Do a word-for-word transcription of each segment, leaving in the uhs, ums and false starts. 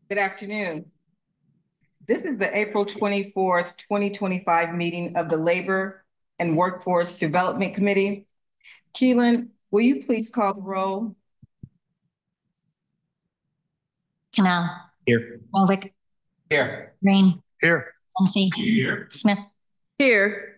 Good afternoon. This is the April twenty-fourth, twenty twenty-five meeting of the Labor and Workforce Development Committee. Keelan, will you please call the roll? Kamau. Here. Novick. Here. Green. Here. Dunphy. Here. Smith. Here.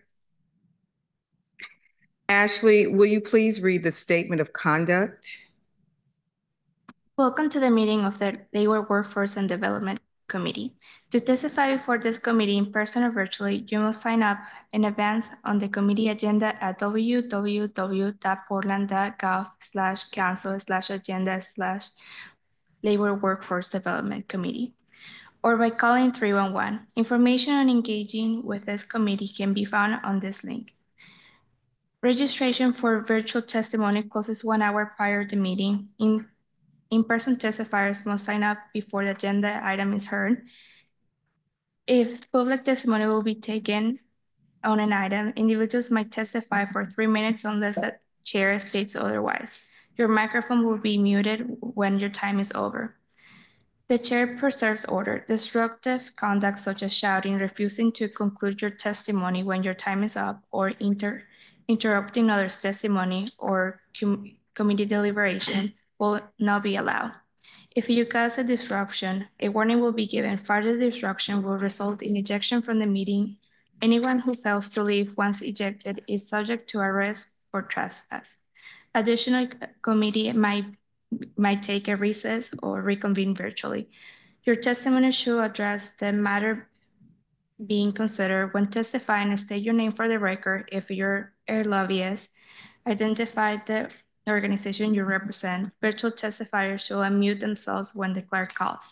Ashley, will you please read the statement of conduct? Welcome to the meeting of the Labor, Workforce and Development Committee. To testify before this committee in person or virtually, you must sign up in advance on the committee agenda at www.portland.gov slash council slash agenda slash Labor Workforce Development Committee, or by calling three one one. Information on engaging with this committee can be found on this link. Registration for virtual testimony closes one hour prior to the meeting. In In-person testifiers must sign up before the agenda item is heard. If public testimony will be taken on an item, individuals might testify for three minutes unless the chair states otherwise. Your microphone will be muted when your time is over. The chair preserves order. Disruptive conduct such as shouting, refusing to conclude your testimony when your time is up, or inter interrupting others' testimony or com committee deliberation will not be allowed. If you cause a disruption, a warning will be given. Further disruption will result in ejection from the meeting. Anyone who fails to leave once ejected is subject to arrest for trespass. Additional committee might, might take a recess or reconvene virtually. Your testimony should address the matter being considered. When testifying, state your name for the record. If you're a lobbyist, identify the organization you represent. Virtual testifiers should unmute themselves when the clerk calls.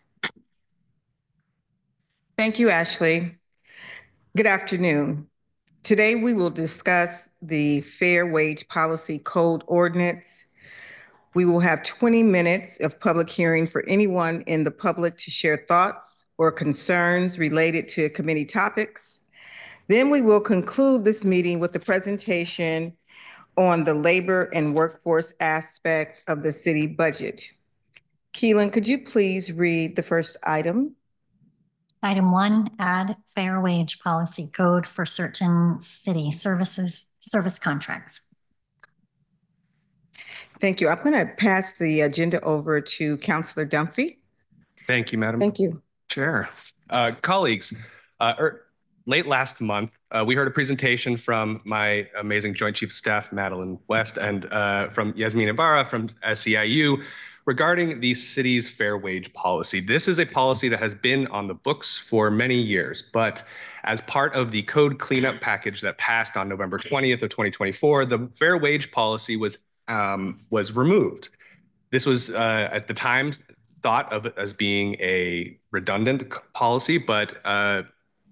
Thank you, Ashley. Good afternoon. Today we will discuss the Fair Wage Policy Code Ordinance. We will have twenty minutes of public hearing for anyone in the public to share thoughts or concerns related to committee topics. Then we will conclude this meeting with the presentation on the labor and workforce aspects of the city budget. Keelan, could you please read the first item? Item one, add fair wage policy code for certain city services, service contracts. Thank you. I'm going to pass the agenda over to Councilor Dunphy. Thank you, Madam Thank you. Chair. Uh, colleagues, uh, er, late last month, uh, we heard a presentation from my amazing Joint Chief of Staff, Madeline West, and uh, from Yasmin Ibarra from S E I U regarding the city's fair wage policy. This is a policy that has been on the books for many years, but as part of the code cleanup package that passed on November twentieth of twenty twenty-four, the fair wage policy was um, was removed. This was uh, at the time thought of as being a redundant policy, but uh,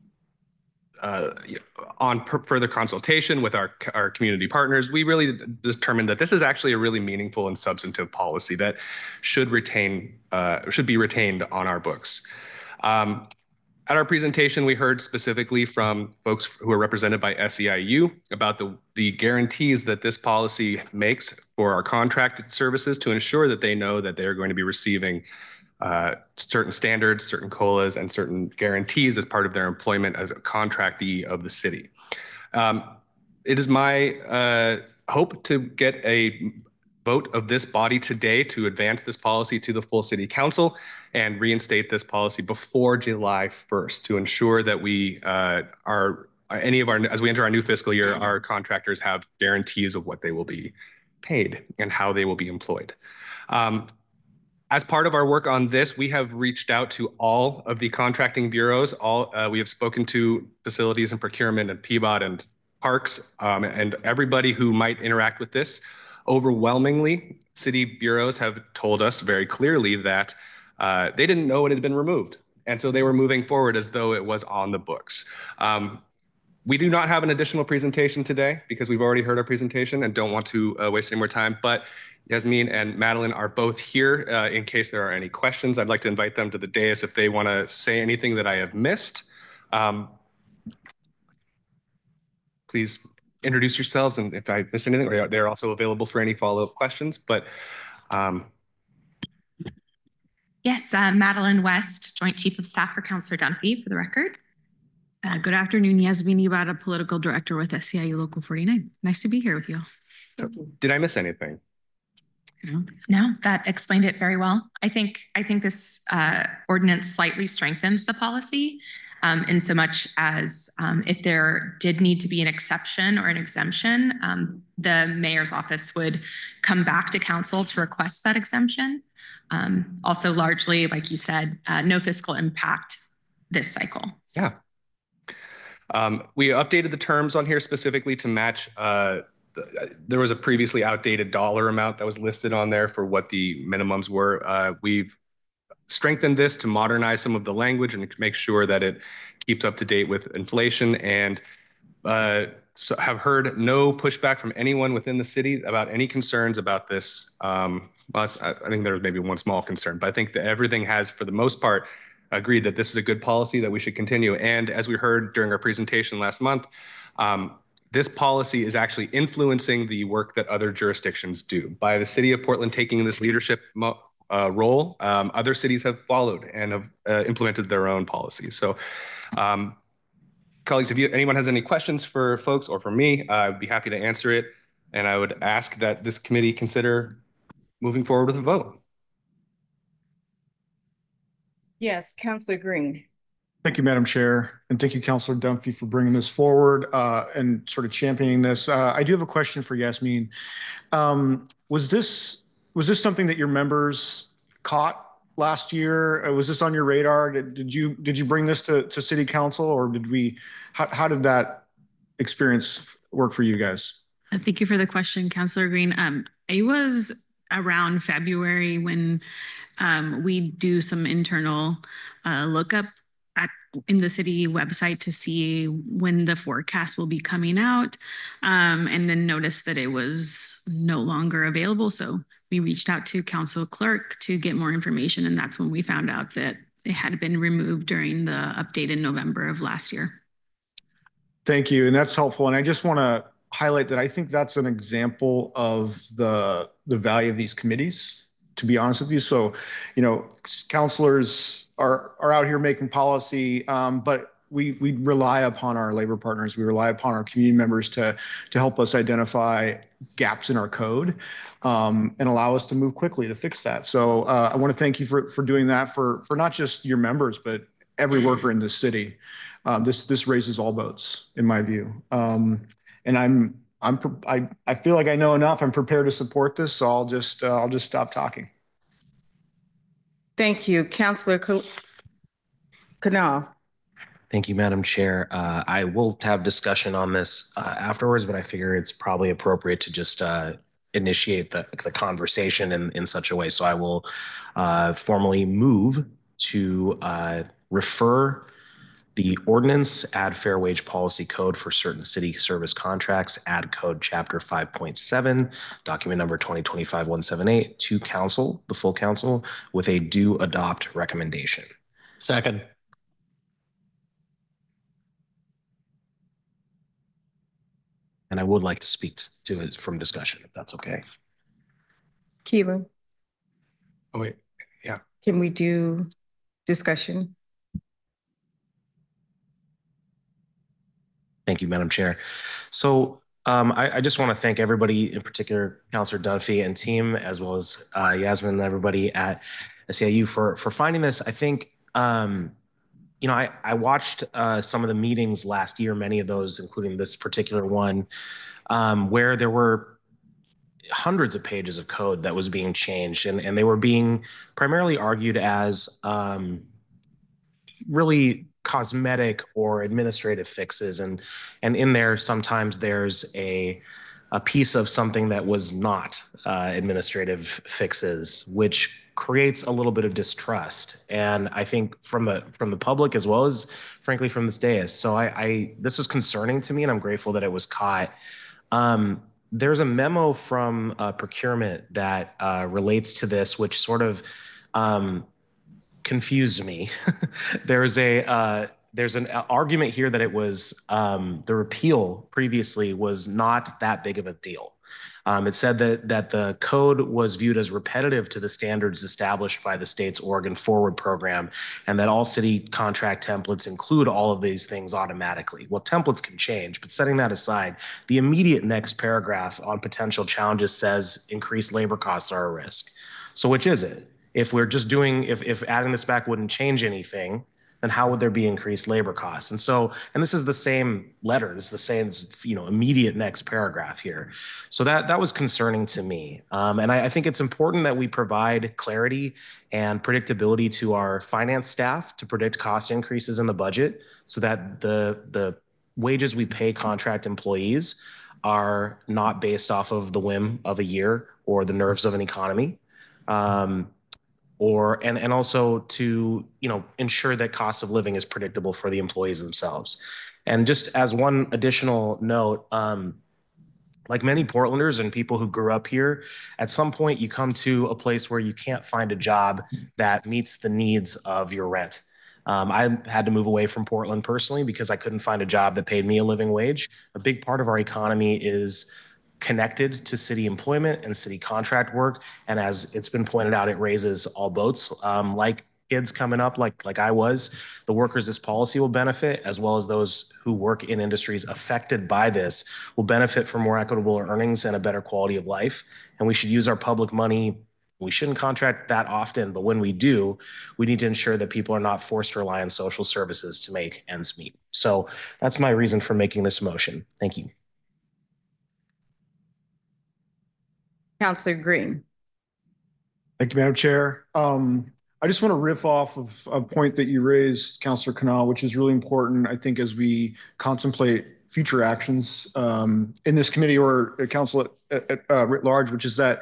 uh, on further consultation with our, our community partners, we really determined that this is actually a really meaningful and substantive policy that should retain uh, should be retained on our books. Um, At our presentation, we heard specifically from folks who are represented by S E I U about the, the guarantees that this policy makes for our contracted services to ensure that they know that they're going to be receiving uh, certain standards, certain COLAs, and certain guarantees as part of their employment as a contractee of the city. Um, it is my uh, hope to get a vote of this body today to advance this policy to the full city council and reinstate this policy before July first to ensure that we uh, are any of our, as we enter our new fiscal year, our contractors have guarantees of what they will be paid and how they will be employed. Um, as part of our work on this, we have reached out to all of the contracting bureaus. All uh, we have spoken to facilities and procurement and P B O T and parks um, and everybody who might interact with this. Overwhelmingly, city bureaus have told us very clearly that uh, they didn't know it had been removed. And so they were moving forward as though it was on the books. Um, we do not have an additional presentation today because we've already heard our presentation and don't want to uh, waste any more time. But Yasmin and Madeline are both here uh, in case there are any questions. I'd like to invite them to the dais if they want to say anything that I have missed. Um, please introduce yourselves, and if I miss anything, they're also available for any follow-up questions. But um... Yes, uh, Madeline West, Joint Chief of Staff for Councillor Dunphy, for the record. Uh, good afternoon, Yasmin Ibarra, Political Director with S C I U Local forty-nine. Nice to be here with you. So, did I miss anything? No, that explained it very well. I think I think this uh, ordinance slightly strengthens the policy um, in so much as um, if there did need to be an exception or an exemption, um, the mayor's office would come back to council to request that exemption. Um, also, largely, like you said, uh, no fiscal impact this cycle. So. Yeah. Um, we updated the terms on here specifically to match. Uh, There was a previously outdated dollar amount that was listed on there for what the minimums were. Uh, we've strengthened this to modernize some of the language and make sure that it keeps up to date with inflation, and uh, so have heard no pushback from anyone within the city about any concerns about this. Um, well, I, I think there was maybe one small concern, but I think that everything has, for the most part, agreed that this is a good policy that we should continue. And as we heard during our presentation last month, um, this policy is actually influencing the work that other jurisdictions do. By the city of Portland taking this leadership uh, role, um, other cities have followed and have uh, implemented their own policies. So, um, colleagues, if you, anyone has any questions for folks or for me, uh, I'd be happy to answer it. And I would ask that this committee consider moving forward with a vote. Yes, Councillor Green. Thank you, Madam Chair, and thank you, Councillor Dunphy, for bringing this forward uh, and sort of championing this. Uh, I do have a question for Yasmin. Um, was this was this something that your members caught last year? Uh, was this on your radar? Did, did you did you bring this to, to City Council, or did we? How, how did that experience work for you guys? Uh, thank you for the question, Councillor Green. Um, it was around February when um, we do some internal uh, lookup at in the city website to see when the forecast will be coming out, um, and then noticed that it was no longer available. So we reached out to council clerk to get more information, and that's when we found out that it had been removed during the update in November of last year. Thank you, and that's helpful. And I just want to highlight that I think that's an example of the the value of these committees, to be honest with you. So, you know, councilors are are out here making policy, um, but we we rely upon our labor partners. We rely upon our community members to to help us identify gaps in our code um, and allow us to move quickly to fix that. So uh, I want to thank you for for doing that for for not just your members, but every worker in this city. Uh, this this raises all boats, in my view. Um, and I'm I'm I I feel like I know enough. I'm prepared to support this, so I'll just uh, I'll just stop talking. Thank you, Councillor Canal. Thank you, Madam Chair. Uh, I will have discussion on this uh, afterwards, but I figure it's probably appropriate to just uh, initiate the, the conversation in, in such a way. So I will uh, formally move to uh, refer the ordinance, add fair wage policy code for certain city service contracts, add code chapter five point seven, document number twenty twenty-five dash one seventy-eight to council, the full council, with a do adopt recommendation. Second. And I would like to speak to it from discussion, if that's okay. Keelan. Oh, wait, yeah. Can we do discussion? Thank you, Madam Chair. So um, I, I just want to thank everybody, in particular, Councillor Dunphy and team, as well as uh, Yasmin and everybody at S C I U for, for finding this. I think, um, you know, I, I watched uh, some of the meetings last year, many of those, including this particular one, um, where there were hundreds of pages of code that was being changed, and, and they were being primarily argued as um, really cosmetic or administrative fixes, and and in there sometimes there's a a piece of something that was not uh, administrative fixes, which creates a little bit of distrust, and I think from the from the public as well as frankly from this dais. So I, I this was concerning to me, and I'm grateful that it was caught. Um, there's a memo from uh, procurement that uh, relates to this, which sort of um, confused me. There's a uh, there's an argument here that it was um, the repeal previously was not that big of a deal. Um, it said that that the code was viewed as repetitive to the standards established by the state's Oregon Forward program, and that all city contract templates include all of these things automatically. Well, templates can change, but setting that aside, the immediate next paragraph on potential challenges says increased labor costs are a risk. So which is it? If we're just doing, if, if adding this back wouldn't change anything, then how would there be increased labor costs? And so, and this is the same letter, this is the same, you know, immediate next paragraph here. So that that was concerning to me. Um, and I, I think it's important that we provide clarity and predictability to our finance staff to predict cost increases in the budget so that the, the wages we pay contract employees are not based off of the whim of a year or the nerves of an economy. Um, or and and also to you know ensure that cost of living is predictable for the employees themselves. And just as one additional note, um, like many Portlanders and people who grew up here, at some point you come to a place where you can't find a job that meets the needs of your rent. Um, I had to move away from Portland personally because I couldn't find a job that paid me a living wage. A big part of our economy is connected to city employment and city contract work. And as it's been pointed out, it raises all boats. Um, like kids coming up, like, like I was, the workers this policy will benefit, as well as those who work in industries affected by this will benefit from more equitable earnings and a better quality of life. And we should use our public money. We shouldn't contract that often, but when we do, we need to ensure that people are not forced to rely on social services to make ends meet. So that's my reason for making this motion. Thank you. Councilor Green. Thank you, Madam Chair. Um, I just want to riff off of a point that you raised, Councilor Canal, which is really important, I think, as we contemplate future actions um, in this committee or council at, at, uh, writ large, which is that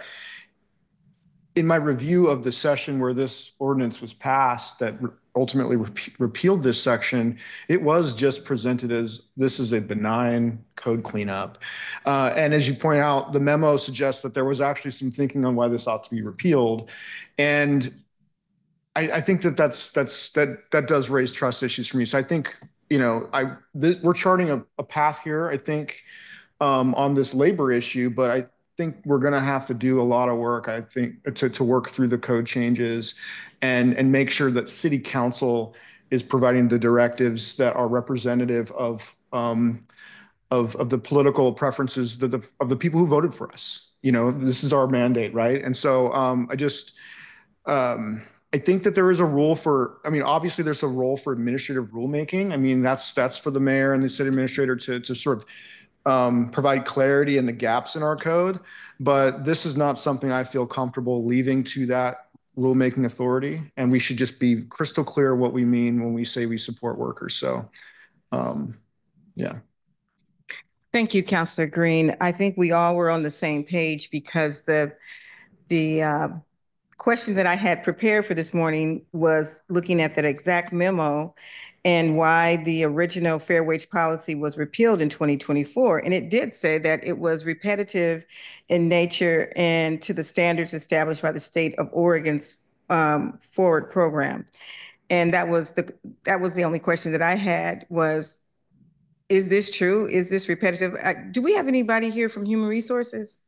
in my review of the session where this ordinance was passed that ultimately rep repealed this section, it was just presented as this is a benign code cleanup. Uh, and as you point out, the memo suggests that there was actually some thinking on why this ought to be repealed. And I, I think that that's, that's, that, that does raise trust issues for me. So I think, you know, I, we're charting a, a path here, I think, um, on this labor issue, but I think we're going to have to do a lot of work, I think, to, to work through the code changes and, and make sure that city council is providing the directives that are representative of, um, of, of the political preferences of the, of the people who voted for us. You know, this is our mandate, right? And so um, I just, um, I think that there is a role for, I mean, obviously there's a role for administrative rulemaking. I mean, that's, that's for the mayor and the city administrator to, to sort of Um, provide clarity in the gaps in our code, but this is not something I feel comfortable leaving to that rulemaking authority, and we should just be crystal clear what we mean when we say we support workers. So, um, yeah. Thank you, Councilor Green. I think we all were on the same page because the the uh, question that I had prepared for this morning was looking at that exact memo and why the original fair wage policy was repealed in twenty twenty-four. And it did say that it was repetitive in nature and to the standards established by the state of Oregon's um, forward program. And that was the that was the only question that I had was, is this true? Is this repetitive? Uh, do we have anybody here from Human Resources?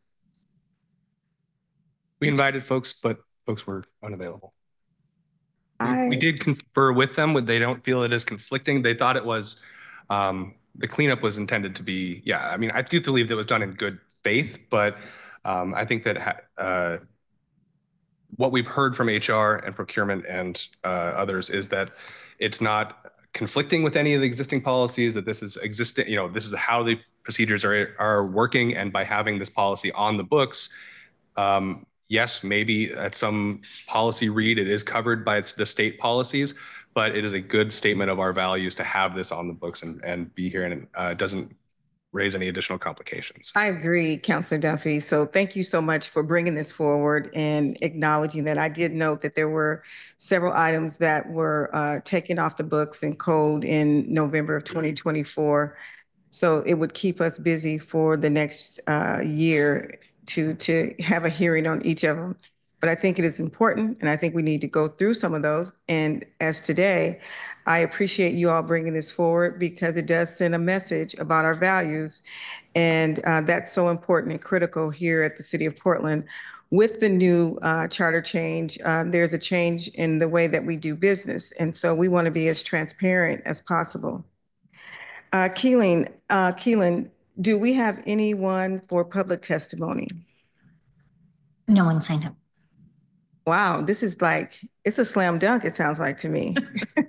We invited folks, but folks were unavailable. I... We, we did confer with them. They don't feel it is conflicting. They thought it was, um, the cleanup was intended to be, yeah, I mean, I do believe that it was done in good faith, but um, I think that uh, what we've heard from H R and procurement and uh, others is that it's not conflicting with any of the existing policies, that this is existing, you know, this is how the procedures are, are working. And by having this policy on the books, um, yes, maybe at some policy read, it is covered by the state policies, but it is a good statement of our values to have this on the books and, and be here, and it uh, doesn't raise any additional complications. I agree, Councilor Dunphy. So thank you so much for bringing this forward and acknowledging that. I did note that there were several items that were uh, taken off the books and code in November of twenty twenty-four. So it would keep us busy for the next uh, year to, to have a hearing on each of them. but I think it is important, and I think we need to go through some of those. And as today, I appreciate you all bringing this forward because it does send a message about our values, and uh, that's so important and critical here at the City of Portland. With the new uh, charter change, uh, there's a change in the way that we do business, and so we want to be as transparent as possible. Uh, Keelan, uh, Keelan, do we have anyone for public testimony? No one signed up. Wow, this is like, it's a slam dunk, it sounds like to me.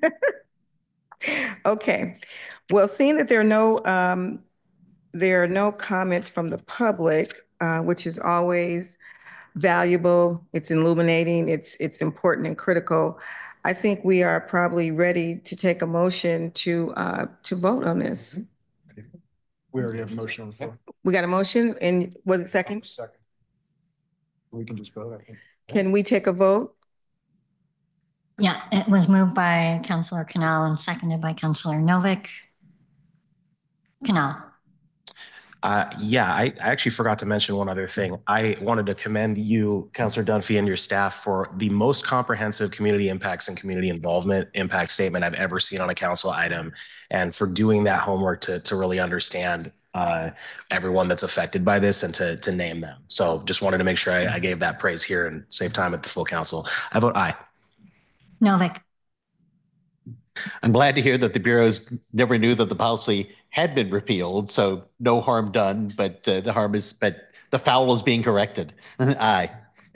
Okay, well, seeing that there are no, um, there are no comments from the public, uh, which is always valuable, it's illuminating, it's, it's important and critical. I think we are probably ready to take a motion to, uh, to vote on this. We already have a motion on the floor. We got a motion, and was it second? Second. We can just vote, I think. Can we take a vote? Yeah, it was moved by Councilor Canal and seconded by Councilor Novick. Canal. Uh, yeah, I, I actually forgot to mention one other thing. I wanted to commend you, Councilor Dunphy, and your staff for the most comprehensive community impacts and community involvement impact statement I've ever seen on a council item, and for doing that homework to, to really understand uh, everyone that's affected by this and to, to name them. So just wanted to make sure I, I gave that praise here and save time at the full council. I vote aye. Novick. I'm glad to hear that the bureaus never knew that the policy had been repealed, so no harm done, but uh, the harm is, but the foul is being corrected. Aye.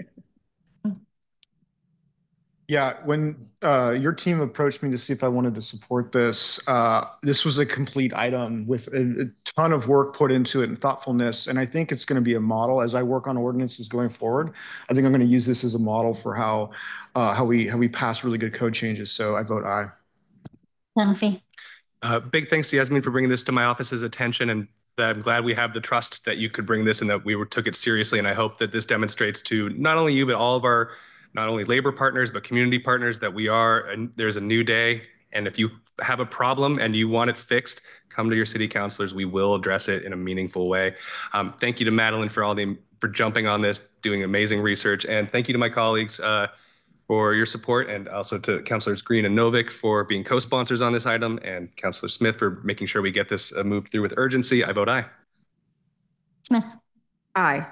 Yeah, when uh, your team approached me to see if I wanted to support this, uh, this was a complete item with a, a ton of work put into it and thoughtfulness. And I think it's going to be a model as I work on ordinances going forward. I think I'm going to use this as a model for how uh, how we how we pass really good code changes. So I vote aye. Dunphy. Uh, big thanks to Yasmin for bringing this to my office's attention, and that I'm glad we have the trust that you could bring this and that we were, took it seriously. And I hope that this demonstrates to not only you, but all of our, not only labor partners, but community partners that we are, and there's a new day. And if you have a problem and you want it fixed, come to your city councilors. We will address it in a meaningful way. Um, thank you to Madeline for all the, for jumping on this, doing amazing research. And thank you to my colleagues, uh, for your support, and also to Councilors Green and Novick for being co-sponsors on this item, and Councilor Smith for making sure we get this uh, moved through with urgency. I vote aye. Smith. Aye.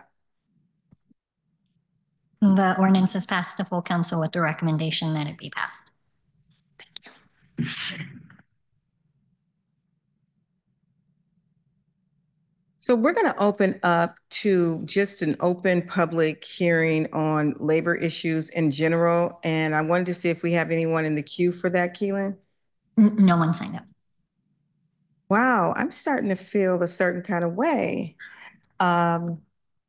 The ordinance is passed to full council with the recommendation that it be passed. Thank you. So we're going to open up to just an open public hearing on labor issues in general. And I wanted to see if we have anyone in the queue for that, Keelan. No one signed up. Wow, I'm starting to feel a certain kind of way. Um,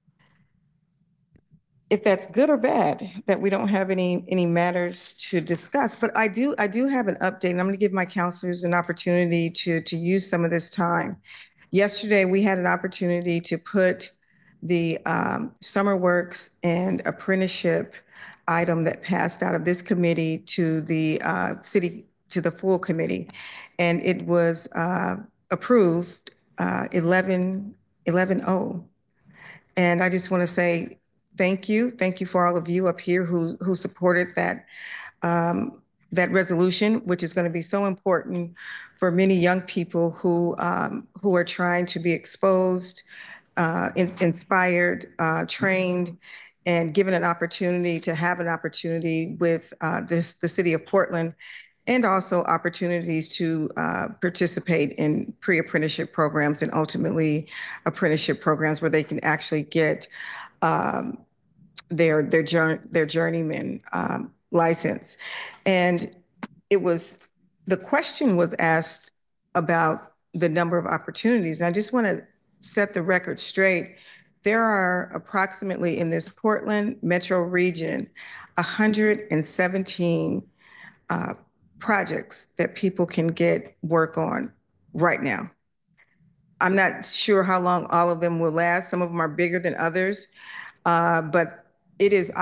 if that's good or bad, that we don't have any any matters to discuss. But I do I do have an update, and I'm going to give my counselors an opportunity to to use some of this time. Yesterday, we had an opportunity to put the um, Summer Works and apprenticeship item that passed out of this committee to the uh, city, to the full committee. And it was uh, approved uh, eleven oh. And I just want to say thank you. Thank you for all of you up here who, who supported that um, that resolution, which is going to be so important for many young people who um, who are trying to be exposed, uh, in, inspired, uh, trained, and given an opportunity to have an opportunity with uh, this the city of Portland, and also opportunities to uh, participate in pre-apprenticeship programs and ultimately apprenticeship programs where they can actually get um, their their journey their journeyman um, license. And it was, the question was asked about the number of opportunities. And I just want to set the record straight. There are approximately in this Portland metro region, one hundred seventeen uh, projects that people can get work on right now. I'm not sure how long all of them will last. Some of them are bigger than others, uh, but it is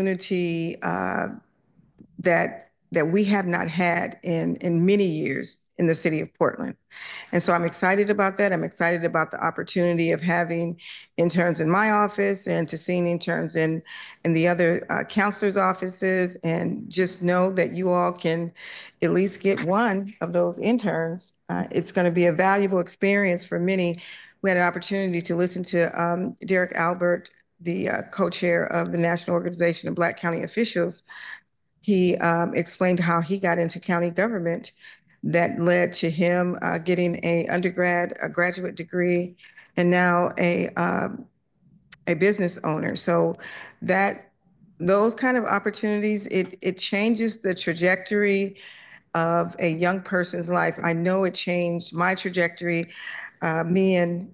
opportunity uh, that that we have not had in in many years in the city of Portland. And so I'm excited about that. I'm excited about the opportunity of having interns in my office and to seeing interns in, in the other uh, counselors' offices, and just know that you all can at least get one of those interns. Uh, it's going to be a valuable experience for many. We had an opportunity to listen to um, Derek Albert, the uh, co-chair of the National Organization of Black County Officials. He um, explained how he got into county government that led to him uh, getting a undergrad, a graduate degree, and now a um, a business owner. So that those kind of opportunities, it it changes the trajectory of a young person's life. I know it changed my trajectory. Uh, me and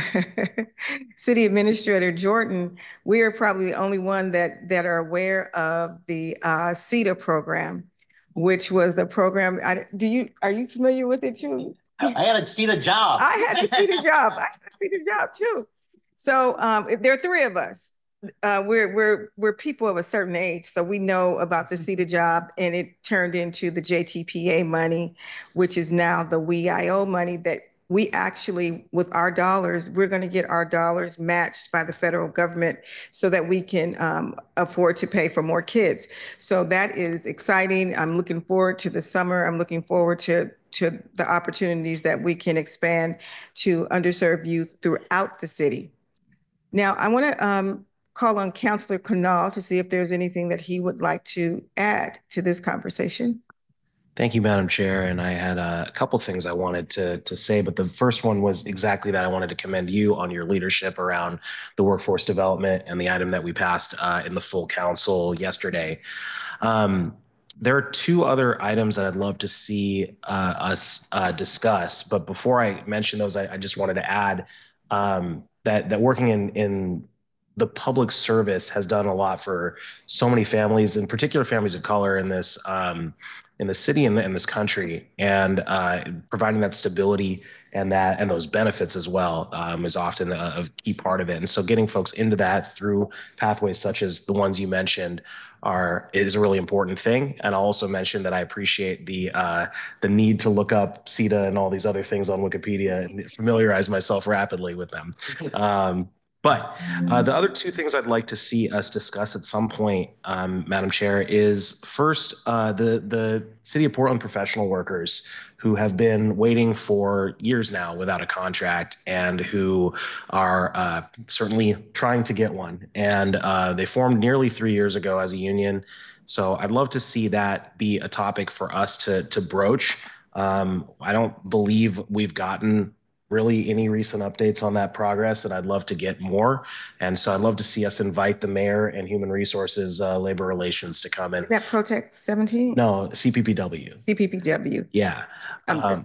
City Administrator Jordan, we are probably the only one that that are aware of the uh, CETA program, which was the program. I, do you are you familiar with it too? I had a CETA job. I had a CETA job. I had a CETA job too. So um, there are three of us. Uh, we're we're we're people of a certain age, so we know about the CETA job, and it turned into the J T P A money, which is now the W E I O money that we actually, with our dollars, we're going to get our dollars matched by the federal government so that we can um, afford to pay for more kids. So that is exciting. I'm looking forward to the summer. I'm looking forward to to the opportunities that we can expand to underserved youth throughout the city. Now, I want to um, call on Councilor Kunal to see if there's anything that he would like to add to this conversation. Thank you, Madam Chair. And I had a couple things I wanted to, to say, but the first one was exactly that. I wanted to commend you on your leadership around the workforce development and the item that we passed uh, in the full council yesterday. Um, there are two other items that I'd love to see uh, us uh, discuss, but before I mention those, I, I just wanted to add um, that, that working in, in the public service has done a lot for so many families, in particular families of color in this um, in the city and in this country, and uh, providing that stability and that and those benefits as well um, is often a, a key part of it. And so getting folks into that through pathways such as the ones you mentioned are is a really important thing. And I'll also mention that I appreciate the uh, the need to look up CETA and all these other things on Wikipedia and familiarize myself rapidly with them. Um, But uh, the other two things I'd like to see us discuss at some point, um, Madam Chair, is first uh, the the City of Portland professional workers who have been waiting for years now without a contract and who are uh, certainly trying to get one. And uh, they formed nearly three years ago as a union. So I'd love to see that be a topic for us to to broach. Um, I don't believe we've gotten really any recent updates on that progress, and I'd love to get more. And so I'd love to see us invite the mayor and human resources, uh, labor relations to come in. Is that Protect seventeen? No, C P P W. C P P W. Yeah. Um, Um,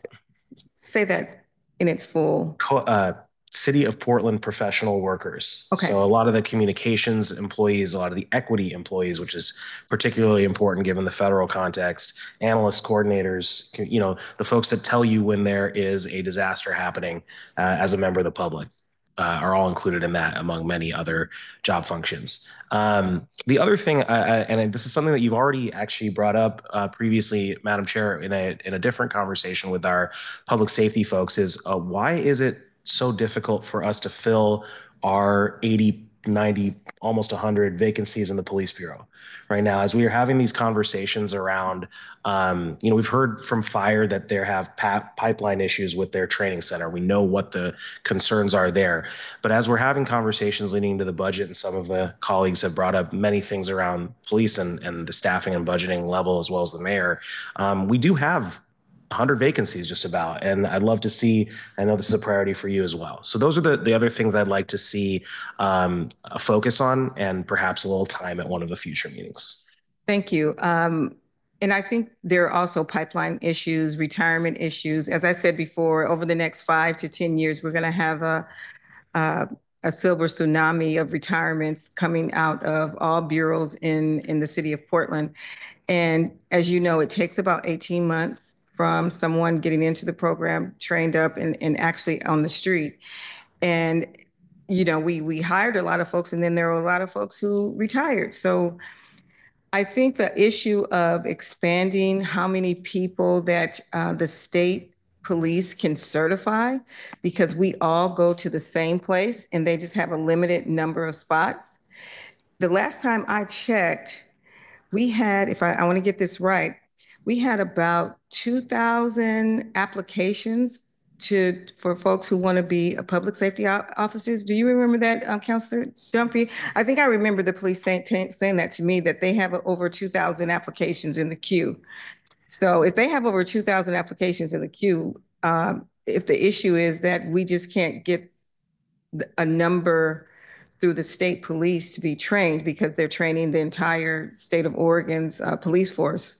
say that in its full. co- uh, City of Portland professional workers. Okay. So a lot of the communications employees, a lot of the equity employees, which is particularly important given the federal context, analysts, coordinators, you know, the folks that tell you when there is a disaster happening uh, as a member of the public. Uh, are all included in that among many other job functions. Um, the other thing, uh, and this is something that you've already actually brought up uh, previously, Madam Chair, in a in a different conversation with our public safety folks, is uh, why is it so difficult for us to fill our eighty, ninety, almost one hundred vacancies in the police bureau right now? As we are having these conversations around, um, you know, we've heard from fire that they have pa- pipeline issues with their training center. We know what the concerns are there. But as we're having conversations leading into the budget, and some of the colleagues have brought up many things around police and, and the staffing and budgeting level, as well as the mayor, um, we do have one hundred vacancies just about. And I'd love to see, I know this is a priority for you as well. So those are the, the other things I'd like to see um, a focus on, and perhaps a little time at one of the future meetings. Thank you. Um, and I think there are also pipeline issues, retirement issues. As I said before, over the next five to ten years, we're going to have a, a, a silver tsunami of retirements coming out of all bureaus in, in the city of Portland. And as you know, it takes about eighteen months from someone getting into the program, trained up, and, and actually on the street. And, you know, we we hired a lot of folks, and then there were a lot of folks who retired. So I think the issue of expanding how many people that uh, the state police can certify because we all go to the same place and they just have a limited number of spots. The last time I checked, we had, if I, I want to get this right, we had about two thousand applications to, for folks who want to be a public safety officers. Do you remember that, um, Councilor Dunphy? I think I remember the police saying, saying that to me, that they have over two thousand applications in the queue. So if they have over two thousand applications in the queue, um, if the issue is that we just can't get a number through the state police to be trained because they're training the entire state of Oregon's uh, police force.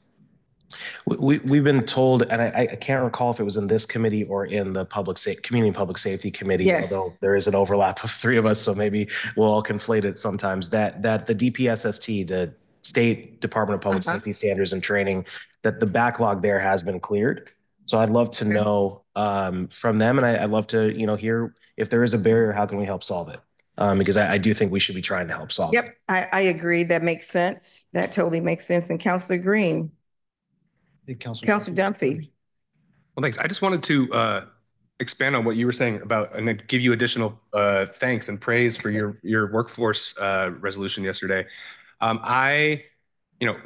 We, we've been told, and I, I can't recall if it was in this committee or in the public safety, community and public safety committee, yes. Although there is an overlap of three of us, so maybe we'll all conflate it sometimes, that, that the D P S S T, the State Department of Public uh-huh. Safety Standards and Training, that the backlog there has been cleared. So I'd love to know um, from them, and I, I'd love to, you know, hear if there is a barrier, how can we help solve it? Um, because I, I do think we should be trying to help solve yep, it. Yep, I, I agree. That makes sense. That totally makes sense. And Councilor Green. Councilor, Councilor Dunphy. Well, thanks. I just wanted to uh, expand on what you were saying about, and then give you additional uh, thanks and praise for your your workforce uh, resolution yesterday. Um, I, you know,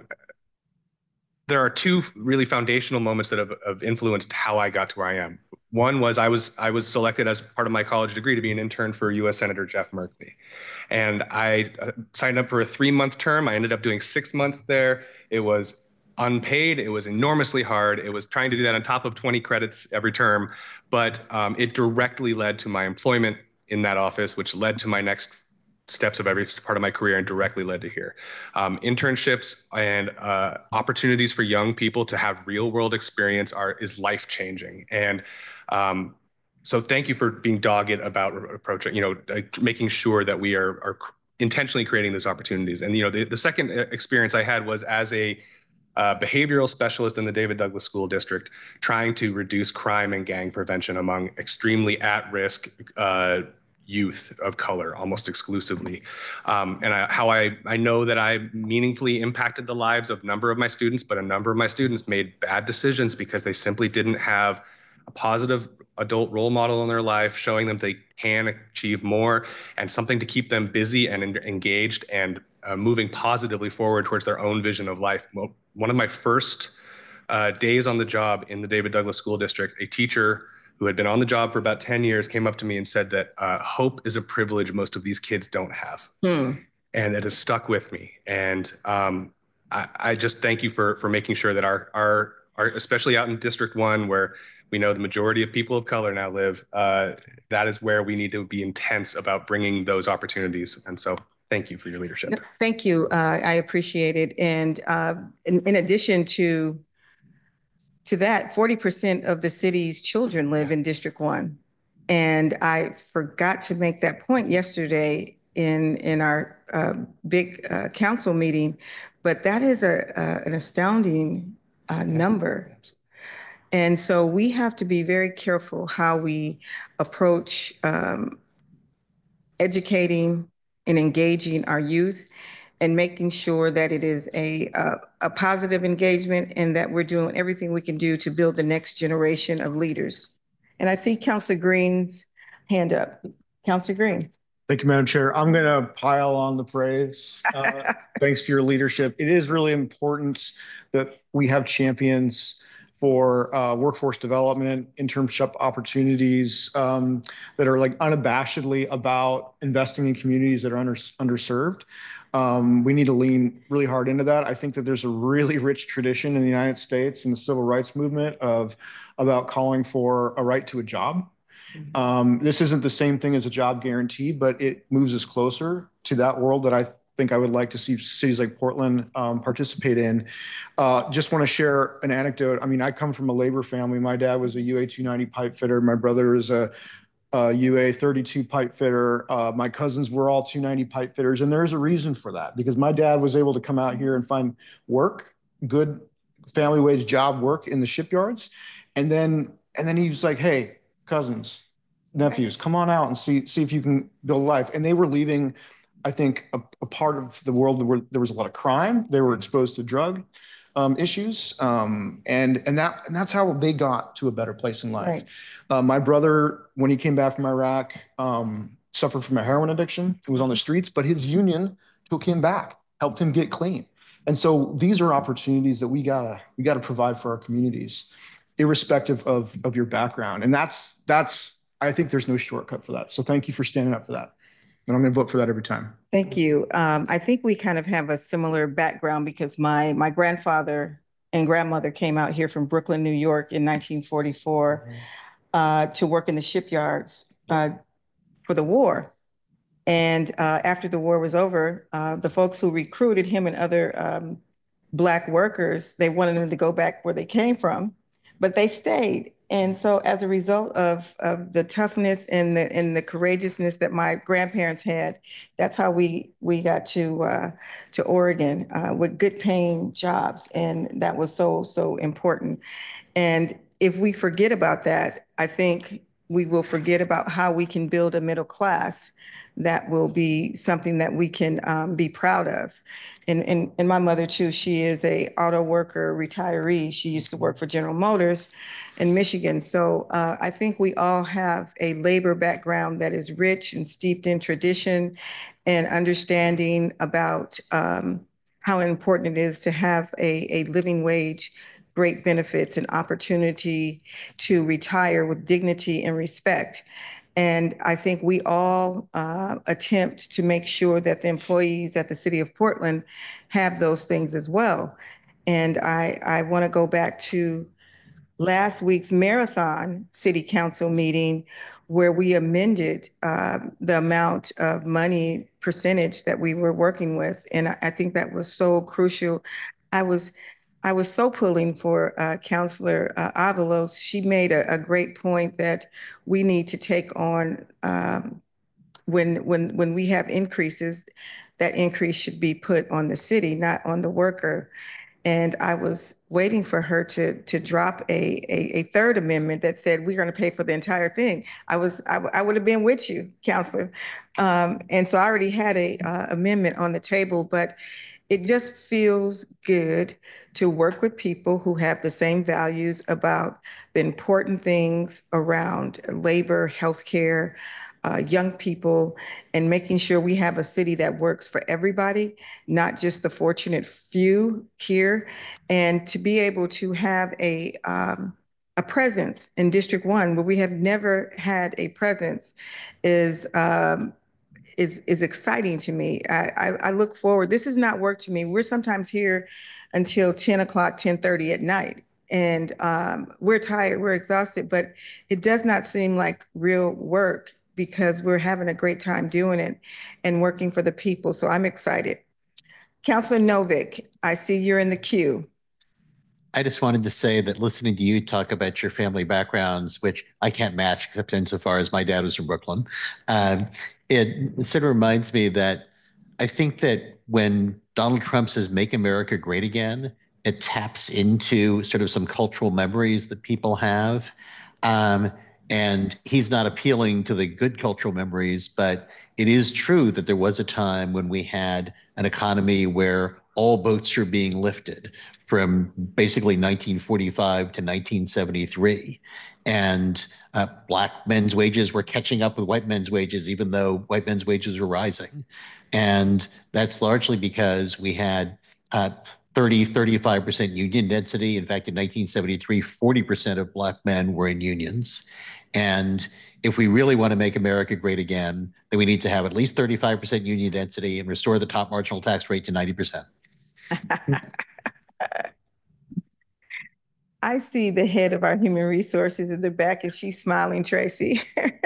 there are two really foundational moments that have, have influenced how I got to where I am. One was I was I was selected as part of my college degree to be an intern for U S Senator Jeff Merkley, and I uh, signed up for a three-month term. I ended up doing six months there. It was unpaid. It was enormously hard. It was trying to do that on top of twenty credits every term, but um, it directly led to my employment in that office, which led to my next steps of every part of my career and directly led to here. Um, internships and uh, opportunities for young people to have real world experience are is life-changing. And um, so thank you for being dogged about approaching, you know, uh, making sure that we are, are intentionally creating those opportunities. And, you know, the, the second experience I had was as a Uh, behavioral specialist in the David Douglas School District, trying to reduce crime and gang prevention among extremely at-risk uh, youth of color, almost exclusively. Um, and I, how I, I know that I meaningfully impacted the lives of a number of my students, but a number of my students made bad decisions because they simply didn't have a positive adult role model in their life, showing them they can achieve more and something to keep them busy and engaged and uh, moving positively forward towards their own vision of life. Well, one of my first uh, days on the job in the David Douglas School District, a teacher who had been on the job for about ten years came up to me and said that uh, hope is a privilege most of these kids don't have. Hmm. And it has stuck with me. And um, I, I just thank you for, for making sure that our, our, our, especially out in District One, where we know the majority of people of color now live, uh, that is where we need to be intense about bringing those opportunities. And so thank you for your leadership. Thank you. Uh, I appreciate it. And uh, in, in addition to, to that, forty percent of the city's children live in District One. And I forgot to make that point yesterday in, in our uh, big uh, council meeting, but that is a, uh, an astounding uh, number. And so we have to be very careful how we approach um, educating and engaging our youth and making sure that it is a, a, a positive engagement and that we're doing everything we can do to build the next generation of leaders. And I see Councilor Green's hand up. Councilor Green. Thank you, Madam Chair. I'm going to pile on the praise. Uh, thanks for your leadership. It is really important that we have champions for uh, workforce development, internship opportunities um, that are like unabashedly about investing in communities that are under, underserved. Um, we need to lean really hard into that. I think that there's a really rich tradition in the United States in the civil rights movement of about calling for a right to a job. Um, this isn't the same thing as a job guarantee, but it moves us closer to that world that I think I would like to see cities like Portland um, participate in. Uh, just want to share an anecdote. I mean, I come from a labor family. My dad was a U A two ninety pipe fitter. My brother is a, a U A thirty-two pipe fitter. Uh, my cousins were all two ninety pipe fitters. And there's a reason for that, because my dad was able to come out here and find work, good family wage job work in the shipyards. And then, and then he was like, hey, cousins, nephews, come on out and see, see if you can build a life. And they were leaving, I think, a, a part of the world where there was a lot of crime. They were exposed to drug um, issues. Um, and, and that, and that's how they got to a better place in life. Right. Uh, my brother, when he came back from Iraq, um, suffered from a heroin addiction. He was on the streets, but his union took him back, helped him get clean. And so these are opportunities that we gotta, we gotta provide for our communities, irrespective of, of your background. And that's, that's, I think there's no shortcut for that. So thank you for standing up for that. And I'm gonna vote for that every time. Thank you. Um, I think we kind of have a similar background because my my grandfather and grandmother came out here from Brooklyn, New York in nineteen forty-four uh, to work in the shipyards uh, for the war. And uh, after the war was over, uh, the folks who recruited him and other um, Black workers, they wanted them to go back where they came from, but they stayed. And so as a result of, of the toughness and the, and the courageousness that my grandparents had, that's how we, we got to, uh, to Oregon uh, with good paying jobs. And that was so, so important. And if we forget about that, I think we will forget about how we can build a middle class that will be something that we can um, be proud of. And, and, and my mother too, she is a auto worker retiree. She used to work for General Motors in Michigan. So uh, I think we all have a labor background that is rich and steeped in tradition and understanding about um, how important it is to have a, a living wage, great benefits and opportunity to retire with dignity and respect. And I think we all uh, attempt to make sure that the employees at the City of Portland have those things as well. And I, I want to go back to last week's marathon city council meeting where we amended uh, the amount of money percentage that we were working with. And I, I think that was so crucial. I was I was so pulling for uh, Councilor uh, Avalos. She made a, a great point that we need to take on um, when when when we have increases, that increase should be put on the city, not on the worker. And I was waiting for her to to drop a a, a third amendment that said we're going to pay for the entire thing. I was I, I would have been with you, Councilor. Um, and so I already had a uh, amendment on the table, but it just feels good to work with people who have the same values about the important things around labor, healthcare, uh, young people, and making sure we have a city that works for everybody, not just the fortunate few here. And to be able to have a um, a presence in District One where we have never had a presence is um, is is exciting to me. I, I, I look forward. This is not work to me. We're sometimes here until ten o'clock, ten thirty at night. And um, we're tired, we're exhausted, but it does not seem like real work because we're having a great time doing it and working for the people. So I'm excited. Councilor Novick, I see you're in the queue. I just wanted to say that listening to you talk about your family backgrounds, which I can't match except insofar as my dad was from Brooklyn, um, it, it sort of reminds me that I think that when Donald Trump says "Make America Great Again," it taps into sort of some cultural memories that people have. Um, and he's not appealing to the good cultural memories, but it is true that there was a time when we had an economy where all boats are being lifted from basically nineteen forty-five to nineteen seventy-three. And uh, Black men's wages were catching up with white men's wages, even though white men's wages were rising. And that's largely because we had uh, thirty, thirty-five percent union density. In fact, in nineteen seventy-three, forty percent of Black men were in unions. And if we really want to make America great again, then we need to have at least thirty-five percent union density and restore the top marginal tax rate to ninety percent. I see the head of our human resources in the back and she's smiling, Tracy.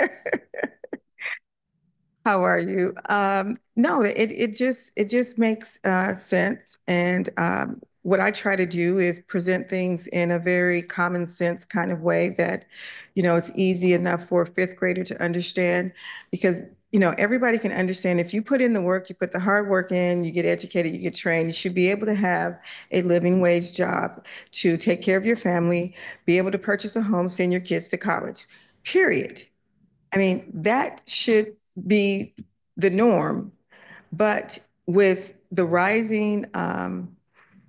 How are you? Um, no, it, it just it just makes uh, sense. And um, what I try to do is present things in a very common sense kind of way that, you know, it's easy enough for a fifth grader to understand because you know, everybody can understand if you put in the work, you put the hard work in, you get educated, you get trained, you should be able to have a living wage job to take care of your family, be able to purchase a home, send your kids to college, period. I mean, that should be the norm. But with the rising um,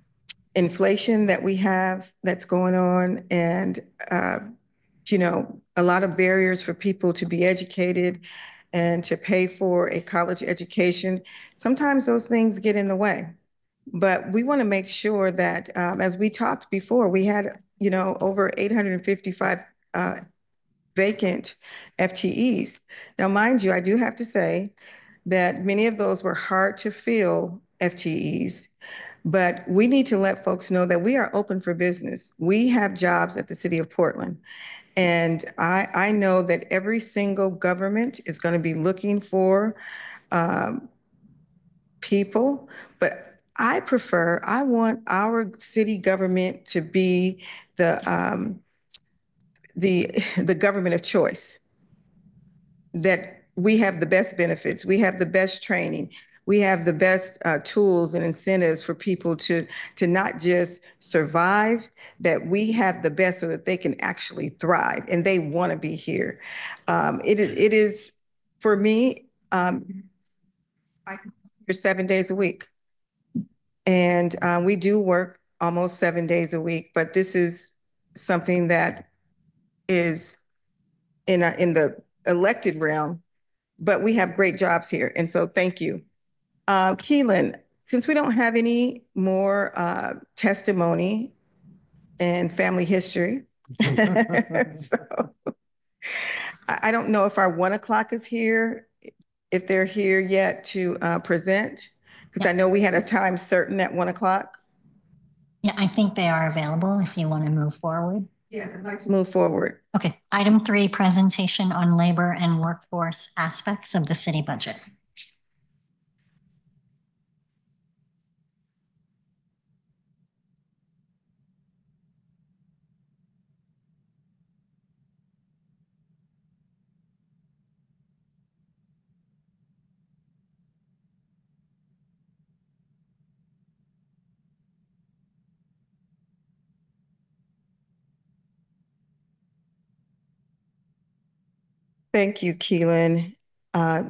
inflation that we have that's going on, and uh, you know, a lot of barriers for people to be educated and to pay for a college education. Sometimes those things get in the way. But we want to make sure that, um, as we talked before, we had, you know, over eight hundred fifty-five uh, vacant F T Es. Now, mind you, I do have to say that many of those were hard to fill F T Es, but we need to let folks know that we are open for business. We have jobs at the City of Portland. And I, I know that every single government is going to be looking for um, people, but I prefer, I want our city government to be the um, the the government of choice. That we have the best benefits, we have the best training, we have the best uh, tools and incentives for people to to not just survive, that we have the best so that they can actually thrive and they want to be here. Um, it, it is, for me, um, I for seven days a week. And uh, we do work almost seven days a week, but this is something that is in, a, in the elected realm, but we have great jobs here. And so thank you. Uh, Keelan, since we don't have any more uh, testimony and family history, so I, I don't know if our one o'clock is here, if they're here yet to uh, present, because I know we had a time certain at one o'clock. Yeah, I think they are available if you want to move forward. Yes, I'd like to move forward. Okay, item three, presentation on labor and workforce aspects of the city budget. Thank you, Keelan. Uh,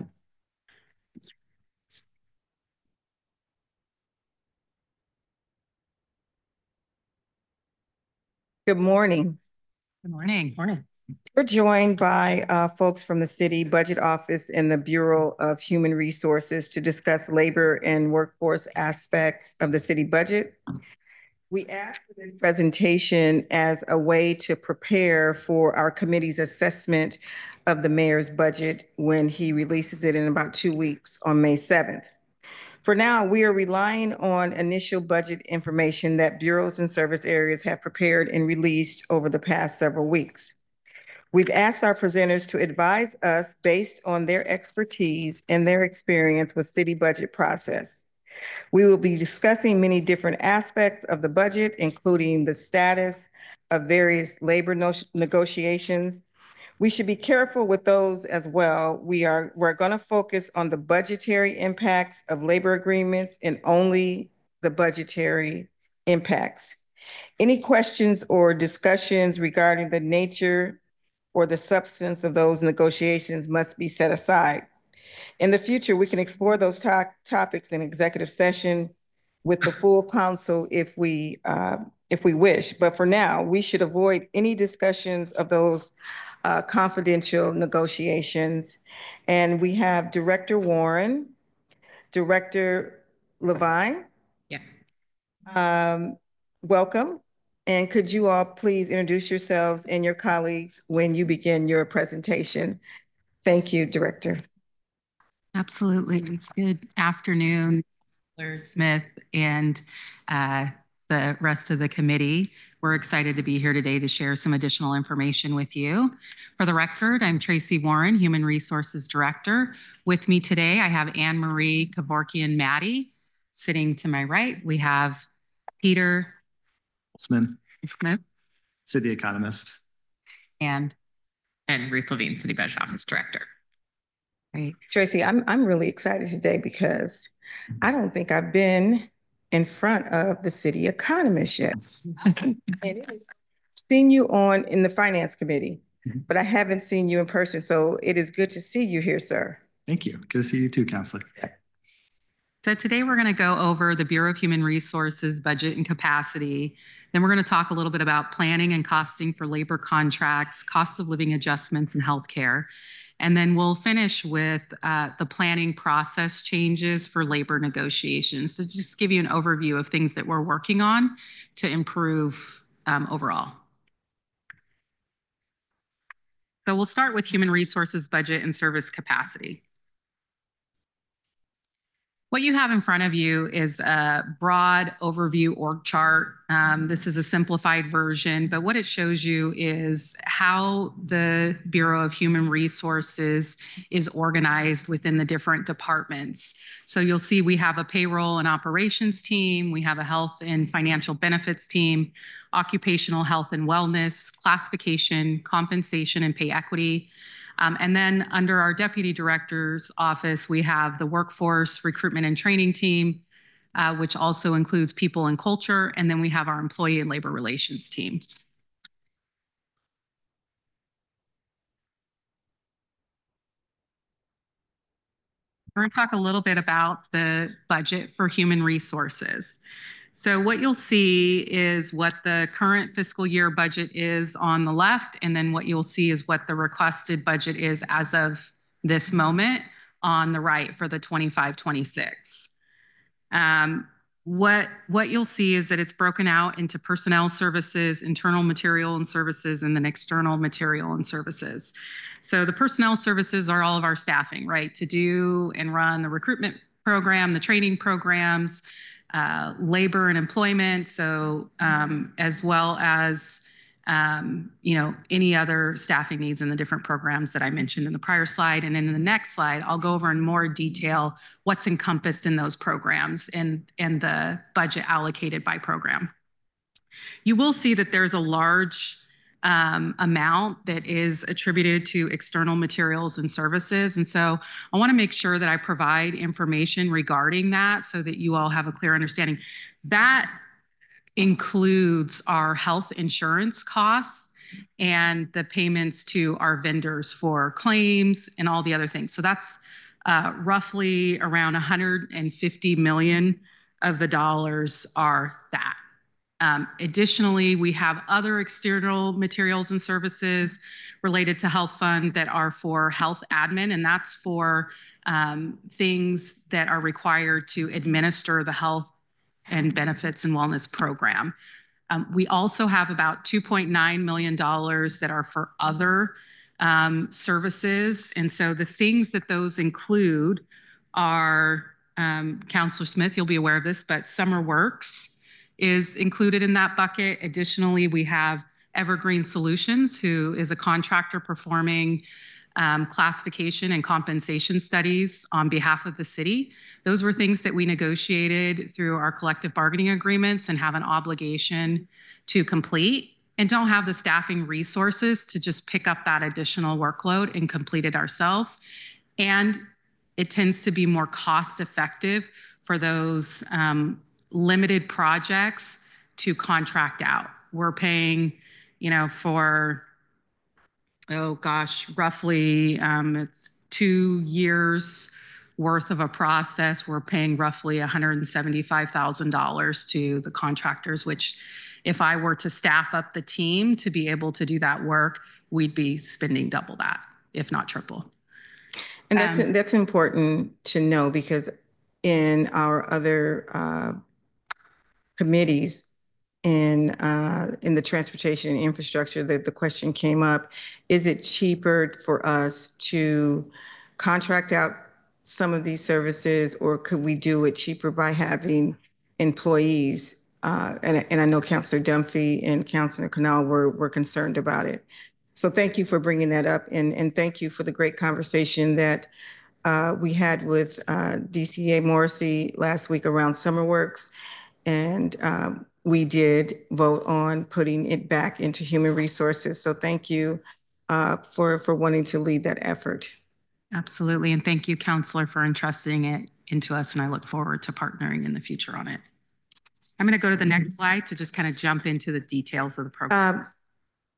good morning. Good morning. Morning. We're joined by uh, folks from the City Budget Office and the Bureau of Human Resources to discuss labor and workforce aspects of the city budget. We asked for this presentation as a way to prepare for our committee's assessment of the mayor's budget when he releases it in about two weeks on May seventh. For now, we are relying on initial budget information that bureaus and service areas have prepared and released over the past several weeks. We've asked our presenters to advise us based on their expertise and their experience with city budget process. We will be discussing many different aspects of the budget, including the status of various labor no negotiations. We should be careful with those as well. We are, we're going to focus on the budgetary impacts of labor agreements and only the budgetary impacts. Any questions or discussions regarding the nature or the substance of those negotiations must be set aside. In the future, we can explore those to topics in executive session with the full council if we uh, if we wish. But for now, we should avoid any discussions of those uh, confidential negotiations. And we have Director Warren, Director Levine. Yeah. Um, welcome. And could you all please introduce yourselves and your colleagues when you begin your presentation? Thank you, Director. Absolutely. Good afternoon, Chancellor Smith and uh, the rest of the committee. We're excited to be here today to share some additional information with you. For the record, I'm Tracy Warren, Human Resources Director. With me today, I have Anne Marie Kevorkian Maddie. Sitting to my right, we have Peter Smith, Smith, City Economist, and and Ruth Levine, City Budget Office Director. Right. Tracy, I'm I'm really excited today because I don't think I've been in front of the City Economist yet. And it is seen you on in the Finance Committee, but I haven't seen you in person. So it is good to see you here, sir. Thank you. Good to see you too, Councilor. So today we're going to go over the Bureau of Human Resources budget and capacity. Then we're going to talk a little bit about planning and costing for labor contracts, cost of living adjustments, and healthcare. And then we'll finish with uh, the planning process changes for labor negotiations. So just give you an overview of things that we're working on to improve um, overall. So we'll start with human resources budget and service capacity. What you have in front of you is a broad overview org chart. Um, this is a simplified version, but what it shows you is how the Bureau of Human Resources is organized within the different departments. So you'll see we have a payroll and operations team, we have a health and financial benefits team, occupational health and wellness, classification, compensation, and pay equity. Um, and then under our deputy director's office, we have the workforce recruitment and training team, uh, which also includes people and culture. And then we have our employee and labor relations team. We're going to talk a little bit about the budget for human resources. So what you'll see is what the current fiscal year budget is on the left, and then what you'll see is what the requested budget is as of this moment on the right for the twenty-five twenty-six. Um, what, what you'll see is that it's broken out into personnel services, internal material and services, and then external material and services. So the personnel services are all of our staffing, right? To do and run the recruitment program, the training programs, Uh, labor and employment, so um, as well as um, you know, any other staffing needs in the different programs that I mentioned in the prior slide. And then in the next slide, I'll go over in more detail what's encompassed in those programs and, and the budget allocated by program. You will see that there's a large Um, amount that is attributed to external materials and services. And so I want to make sure that I provide information regarding that so that you all have a clear understanding. That includes our health insurance costs and the payments to our vendors for claims and all the other things. So that's uh, roughly around one hundred fifty million of the dollars are that. Um, additionally, we have other external materials and services related to health fund that are for health admin, and that's for um, things that are required to administer the health and benefits and wellness program. Um, we also have about two point nine million dollars that are for other um, services. And so the things that those include are, um, Councilor Smith, you'll be aware of this, but Summer Works is included in that bucket. Additionally, we have Evergreen Solutions, who is a contractor performing um, classification and compensation studies on behalf of the city. Those were things that we negotiated through our collective bargaining agreements and have an obligation to complete, and don't have the staffing resources to just pick up that additional workload and complete it ourselves. And it tends to be more cost effective for those um, limited projects to contract out. We're paying, you know, for, oh gosh, roughly um, it's two years worth of a process. We're paying roughly one hundred seventy-five thousand dollars to the contractors, which if I were to staff up the team to be able to do that work, we'd be spending double that, if not triple. And that's, Um, that's important to know, because in our other uh, committees in uh, in the transportation and infrastructure, that the question came up, is it cheaper for us to contract out some of these services, or could we do it cheaper by having employees? Uh, and, and I know Councilor Dunphy and Councilor Canal were, were concerned about it. So thank you for bringing that up, and, and thank you for the great conversation that uh, we had with uh, D C A Morrissey last week around SummerWorks. And um, we did vote on putting it back into human resources. So thank you uh, for, for wanting to lead that effort. Absolutely. And thank you, Councilor, for entrusting it into us. And I look forward to partnering in the future on it. I'm going to go to the next slide to just kind of jump into the details of the program.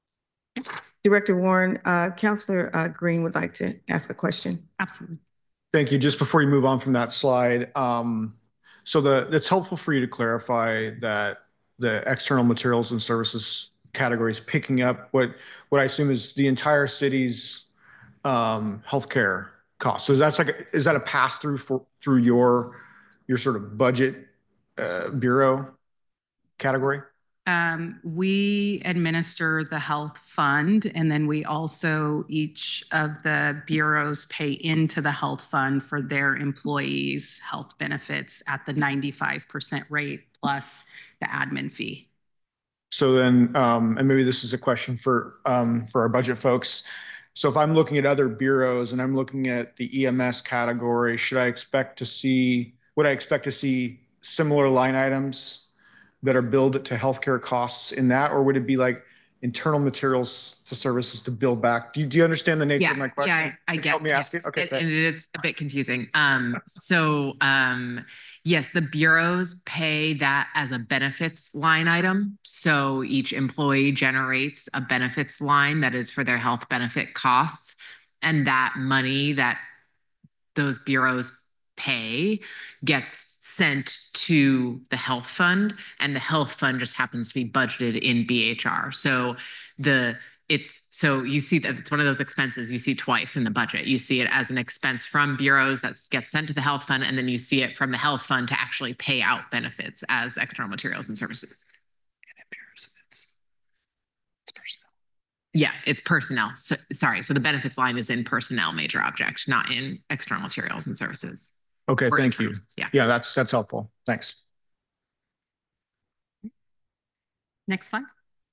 Um, Director Warren, uh, Councilor uh, Green would like to ask a question. Absolutely. Thank you. Just before you move on from that slide, um, so the it's helpful for you to clarify that the external materials and services category is picking up what what I assume is the entire city's um, healthcare costs. So that's like a, is that a pass through for through your your sort of budget uh, bureau category? Um, we administer the health fund, and then we also, each of the bureaus pay into the health fund for their employees' health benefits at the ninety-five percent rate plus the admin fee. So then, um, and maybe this is a question for um, for our budget folks. So if I'm looking at other bureaus and I'm looking at the E M S category, should I expect to see, would I expect to see similar line items that are billed to healthcare costs in that, or would it be like internal materials to services to bill back? Do you, do you understand the nature yeah, of my question? Yeah, I, I get. Help me yes. ask it. Okay, it, it is a bit confusing. Um, so um, yes, the bureaus pay that as a benefits line item. So each employee generates a benefits line that is for their health benefit costs, and that money that those bureaus pay gets sent to the health fund, and the health fund just happens to be budgeted in B H R. So the it's so you see that it's one of those expenses you see twice in the budget. You see it as an expense from bureaus that gets sent to the health fund, and then you see it from the health fund to actually pay out benefits as external materials and services. Yeah, it's personnel. So, sorry. So the benefits line is in personnel major object, not in external materials and services. Okay, thank you. Yeah. Yeah, that's that's helpful. Thanks. Next slide.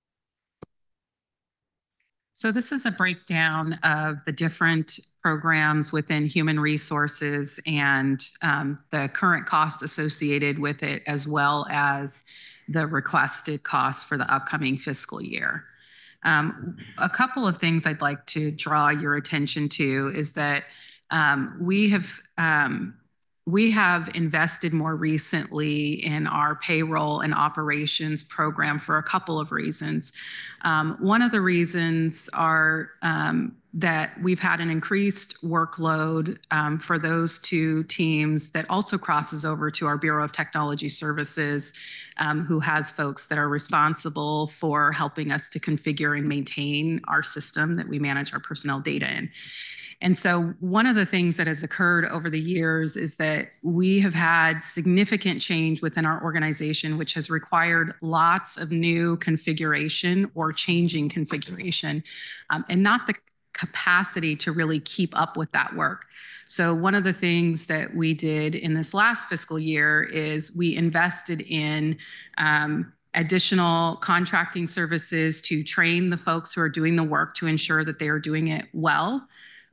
So this is a breakdown of the different programs within human resources and um, the current cost associated with it, as well as the requested costs for the upcoming fiscal year. Um, a couple of things I'd like to draw your attention to is that um, we have um, we have invested more recently in our payroll and operations program for a couple of reasons. Um, one of the reasons are um, that we've had an increased workload um, for those two teams that also crosses over to our Bureau of Technology Services, um, who has folks that are responsible for helping us to configure and maintain our system that we manage our personnel data in. And so one of the things that has occurred over the years is that we have had significant change within our organization, which has required lots of new configuration or changing configuration, um, and not the capacity to really keep up with that work. So one of the things that we did in this last fiscal year is we invested in um, additional contracting services to train the folks who are doing the work to ensure that they are doing it well.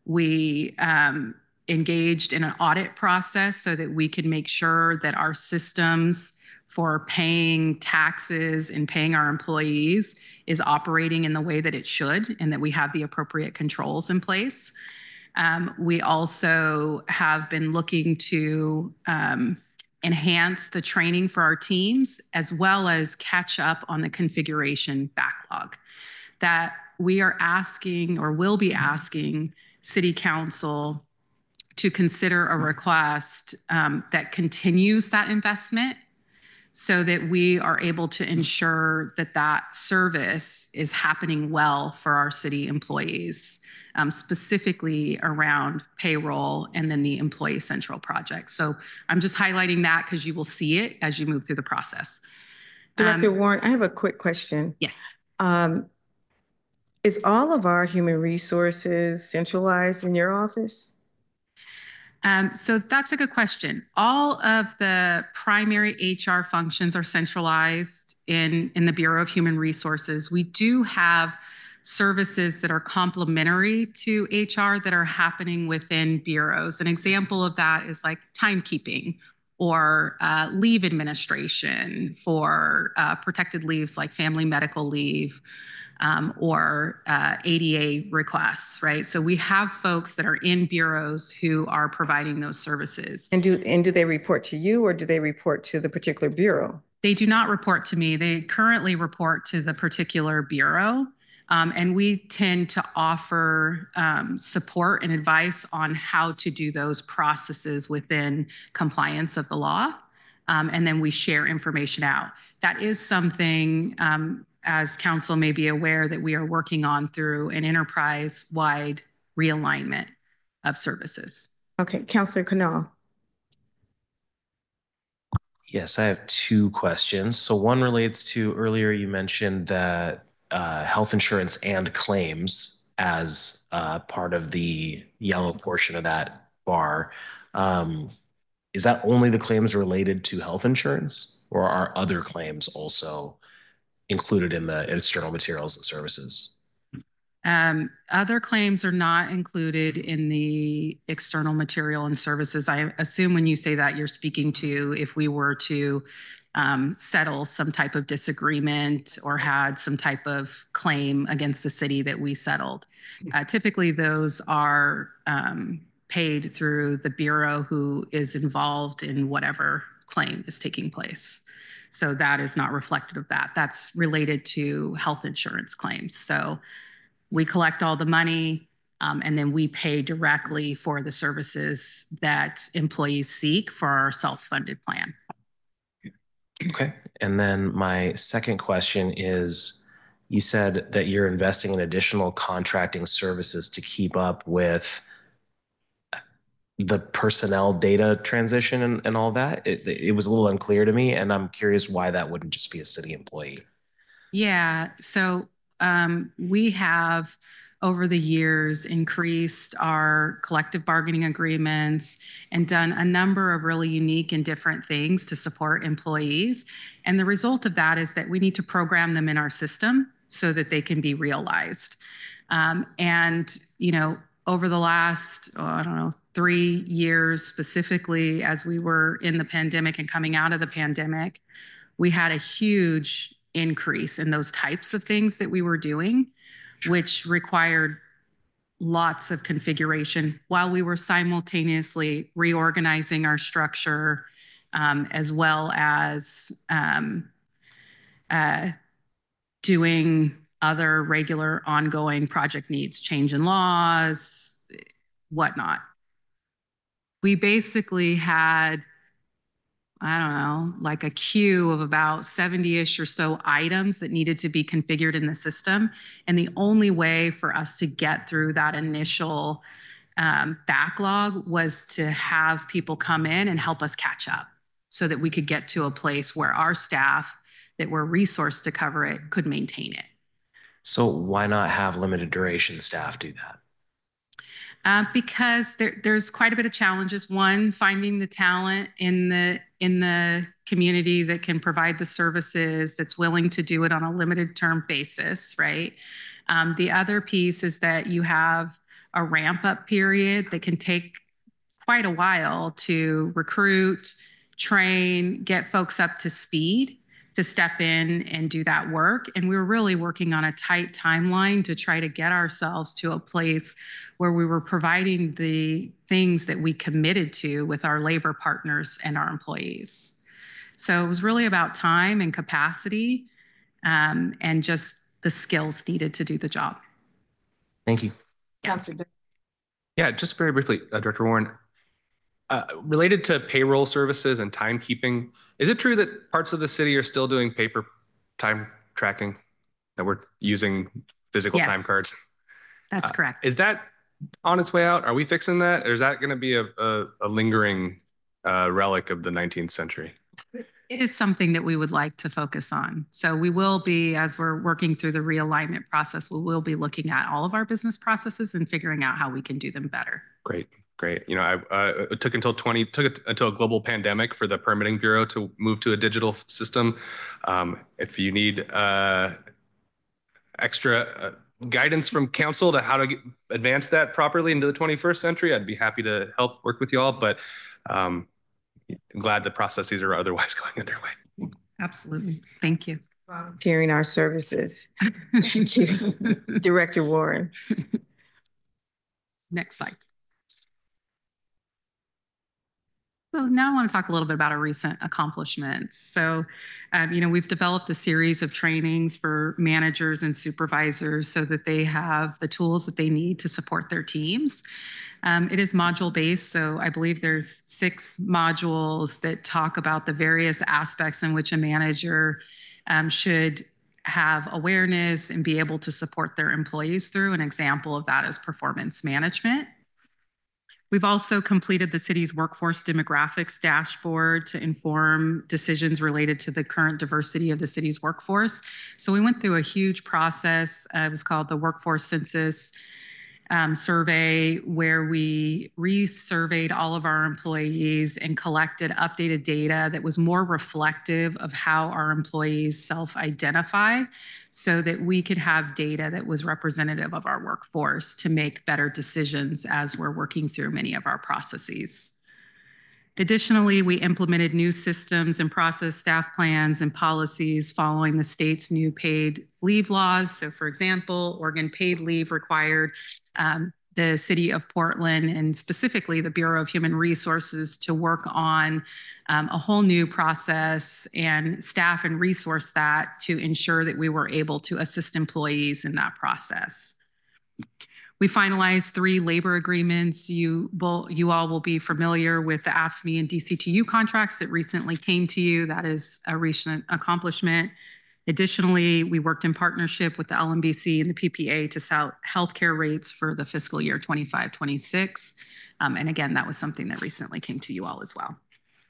We um, engaged in an audit process so that we could make sure that our systems for paying taxes and paying our employees is operating in the way that it should, and that we have the appropriate controls in place. Um, we also have been looking to um, enhance the training for our teams, as well as catch up on the configuration backlog that we are asking, or will be asking, City Council to consider a request um, that continues that investment so that we are able to ensure that that service is happening well for our city employees, um, specifically around payroll and then the Employee Central project. So I'm just highlighting that because you will see it as you move through the process. Director Um, Warren, I have a quick question. yes. Um, Is all of our human resources centralized in your office? Um, so that's a good question. All of the primary H R functions are centralized in, in the Bureau of Human Resources. We do have services that are complementary to H R that are happening within bureaus. An example of that is like timekeeping or uh, leave administration for uh, protected leaves like family medical leave. Um, or uh, A D A requests, right? So we have folks that are in bureaus who are providing those services. And do and do they report to you, or do they report to the particular bureau? They do not report to me. They currently report to the particular bureau. Um, and we tend to offer um, support and advice on how to do those processes within compliance of the law. Um, and then we share information out. That is something, um, as council may be aware, that we are working on through an enterprise-wide realignment of services. Okay, Councilor Canal. Yes, I have two questions. So one relates to earlier you mentioned that uh, health insurance and claims as uh, part of the yellow portion of that bar. Um, is that only the claims related to health insurance, or are other claims also included in the external materials and services? Um, other claims are not included in the external material and services. I assume when you say that, you're speaking to if we were to um, settle some type of disagreement or had some type of claim against the city that we settled. Uh, typically, those are um, paid through the bureau who is involved in whatever claim is taking place. So that is not reflective of that. That's related to health insurance claims. So we collect all the money, um, and then we pay directly for the services that employees seek for our self-funded plan. Okay. And then my second question is, you said that you're investing in additional contracting services to keep up with the personnel data transition and, and all that. It, it was a little unclear to me, and I'm curious why that wouldn't just be a city employee. Yeah, so um, we have over the years increased our collective bargaining agreements and done a number of really unique and different things to support employees. And the result of that is that we need to program them in our system so that they can be realized. Um, and, you know, over the last, oh, I don't know, three years specifically, as we were in the pandemic and coming out of the pandemic, we had a huge increase in those types of things that we were doing, which required lots of configuration while we were simultaneously reorganizing our structure, um, as well as um, uh, doing other regular ongoing project needs, change in laws, whatnot. We basically had, I don't know, like a queue of about seventy-ish or so items that needed to be configured in the system. And the only way for us to get through that initial um, backlog was to have people come in and help us catch up so that we could get to a place where our staff that were resourced to cover it could maintain it. So why not have limited duration staff do that? Uh, because there, there's quite a bit of challenges. One, finding the talent in the in the community that can provide the services, that's willing to do it on a limited term basis, right? Um, the other piece is that you have a ramp up period that can take quite a while to recruit, train, get folks up to speed to step in and do that work. And we were really working on a tight timeline to try to get ourselves to a place where we were providing the things that we committed to with our labor partners and our employees. So it was really about time and capacity, um, and just the skills needed to do the job. Thank you. Yeah, Yeah, just very briefly, uh, Director Warren, uh, related to payroll services and timekeeping, is it true that parts of the city are still doing paper time tracking, that we're using physical Yes. time cards? that's Uh, correct. Is that on its way out? Are we fixing that? Or is that going to be a, a, a lingering uh, relic of the nineteenth century? It is something that we would like to focus on. So we will be, as we're working through the realignment process, we will be looking at all of our business processes and figuring out how we can do them better. Great, great. You know, I, uh, it took until twenty took it until a global pandemic for the permitting bureau to move to a digital system. Um, if you need uh, extra uh, guidance from council to how to get, advance that properly into the twenty-first century, I'd be happy to help work with you all. But um, I'm glad the processes are otherwise going underway. Absolutely. Thank you. Volunteering our services. Thank you, Director Warren. Next slide. Well, now I want to talk a little bit about our recent accomplishments. So, um, you know, we've developed a series of trainings for managers and supervisors so that they have the tools that they need to support their teams. Um, it is module based, so I believe there's six modules that talk about the various aspects in which a manager um, should have awareness and be able to support their employees through. An example of that is performance management. We've also completed the city's workforce demographics dashboard to inform decisions related to the current diversity of the city's workforce. So we went through a huge process. Uh, it was called the Workforce Census um, Survey, where we re-surveyed all of our employees and collected updated data that was more reflective of how our employees self-identify, so that we could have data that was representative of our workforce to make better decisions as we're working through many of our processes. Additionally, we implemented new systems and process staff plans and policies following the state's new paid leave laws. So for example, Oregon paid leave required um, the city of Portland and specifically the Bureau of Human Resources to work on um, a whole new process and staff and resource that to ensure that we were able to assist employees in that process. We finalized three labor agreements. You, will, you all will be familiar with the A F S C M E and D C T U contracts that recently came to you. That is a recent accomplishment. Additionally, we worked in partnership with the L M B C and the P P A to set healthcare rates for the fiscal year twenty-five twenty-six. Um, and again, that was something that recently came to you all as well.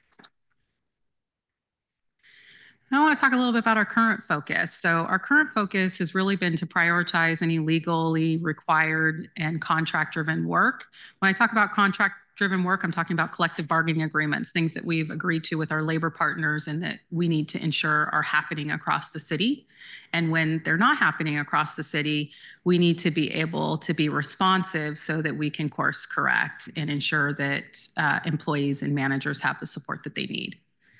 Now I want to talk a little bit about our current focus. So our current focus has really been to prioritize any legally required and contract-driven work. When I talk about contract-driven work, I'm talking about collective bargaining agreements, things that we've agreed to with our labor partners and that we need to ensure are happening across the city. And when they're not happening across the city, we need to be able to be responsive so that we can course correct and ensure that uh, employees and managers have the support that they need.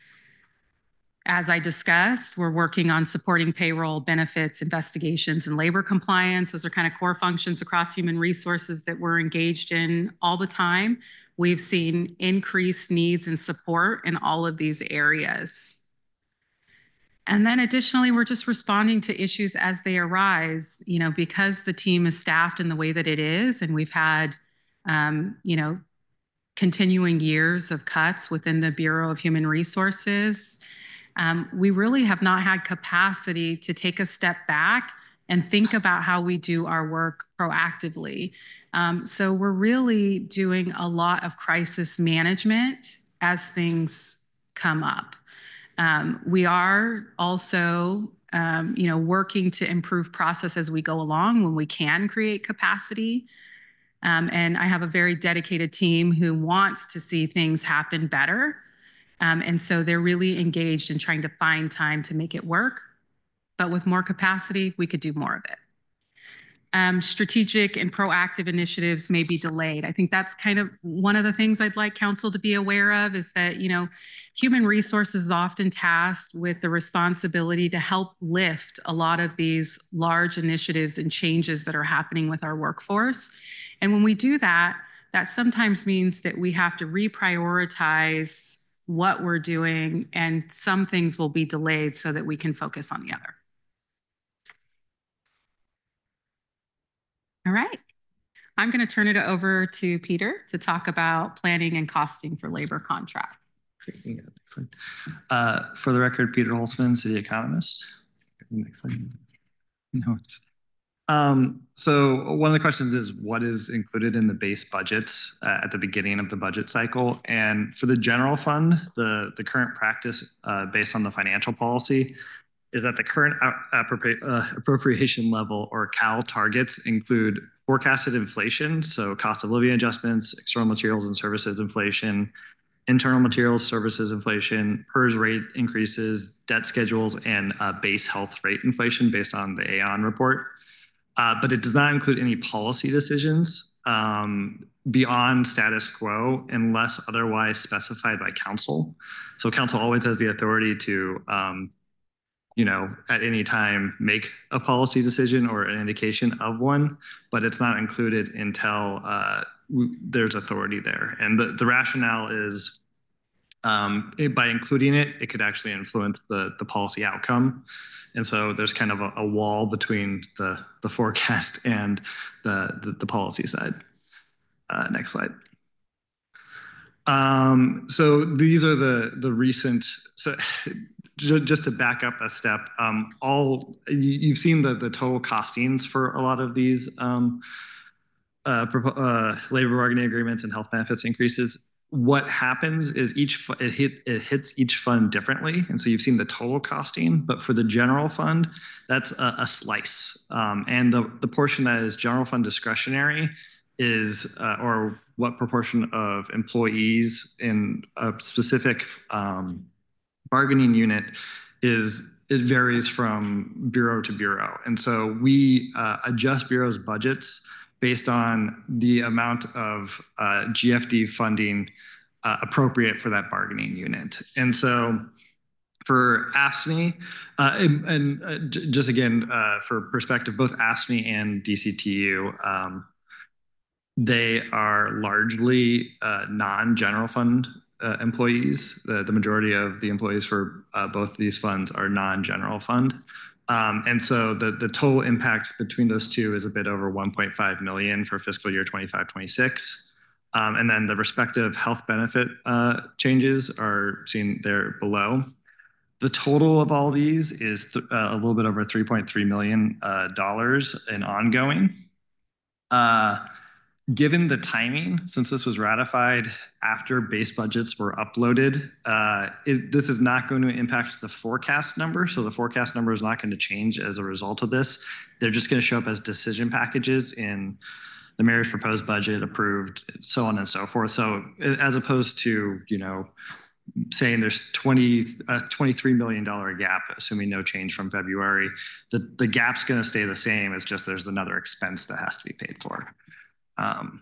As I discussed, we're working on supporting payroll, benefits, investigations, and labor compliance. Those are kind of core functions across human resources that we're engaged in all the time. We've seen increased needs and support in all of these areas. And then additionally, we're just responding to issues as they arise, you know, because the team is staffed in the way that it is, and we've had, um, you know, continuing years of cuts within the Bureau of Human Resources. Um, we really have not had capacity to take a step back and think about how we do our work proactively. Um, so we're really doing a lot of crisis management as things come up. Um, we are also, um, you know, working to improve process as we go along when we can create capacity. Um, and I have a very dedicated team who wants to see things happen better. Um, and so they're really engaged in trying to find time to make it work. But with more capacity, we could do more of it. Um, strategic and proactive initiatives may be delayed. I think that's kind of one of the things I'd like council to be aware of is that, you know, human resources is often tasked with the responsibility to help lift a lot of these large initiatives and changes that are happening with our workforce. And when we do that, that sometimes means that we have to reprioritize what we're doing, and some things will be delayed so that we can focus on the other. All right. I'm going to turn it over to Peter to talk about planning and costing for labor contract. Uh, for the record, Peter Holtzman, city economist. Next slide. No, just, um, so one of the questions is what is included in the base budgets uh, at the beginning of the budget cycle? And for the general fund, the, the current practice uh, based on the financial policy is that the current appropri uh, appropriation level or C A L targets include forecasted inflation, so cost of living adjustments, external materials and services inflation, internal materials, services inflation, P E R S rate increases, debt schedules, and uh, base health rate inflation based on the A O N report. Uh, but it does not include any policy decisions um, beyond status quo unless otherwise specified by council. So council always has the authority to, um, you know, at any time make a policy decision or an indication of one, but it's not included until uh, there's authority there. And the, the rationale is Um, it, by including it, it could actually influence the, the policy outcome. And so there's kind of a, a wall between the, the forecast and the, the, the policy side. Uh, next slide. Um, so these are the, the recent, so just to back up a step, um, all you've seen the, the total costings for a lot of these um, uh, uh, labor bargaining agreements and health benefits increases. What happens is each it hit it hits each fund differently, and so you've seen the total costing. But for the general fund, that's a, a slice, um, and the the portion that is general fund discretionary is uh, or what proportion of employees in a specific um, bargaining unit is. It varies from bureau to bureau, and so we uh, adjust bureaus' budgets based on the amount of uh, G F D funding uh, appropriate for that bargaining unit. And so for A F S C M E, uh, and, and uh, just again, uh, for perspective, both A F S C M E and D C T U, um, they are largely uh, non-general fund uh, employees. The, the majority of the employees for uh, both of these funds are non-general fund. Um, and so the, the total impact between those two is a bit over one point five million for fiscal year twenty-five twenty-six. Um, and then the respective health benefit uh, changes are seen there below. The total of all these is th uh, a little bit over three point three million dollars uh, in ongoing. Uh, Given the timing, since this was ratified after base budgets were uploaded, uh, it, this is not going to impact the forecast number. So the forecast number is not going to change as a result of this. They're just going to show up as decision packages in the mayor's proposed budget, approved, so on and so forth. So as opposed to, you know, saying there's twenty, uh, twenty-three million dollar gap, assuming no change from February, the, the gap's going to stay the same. It's just there's another expense that has to be paid for. Um,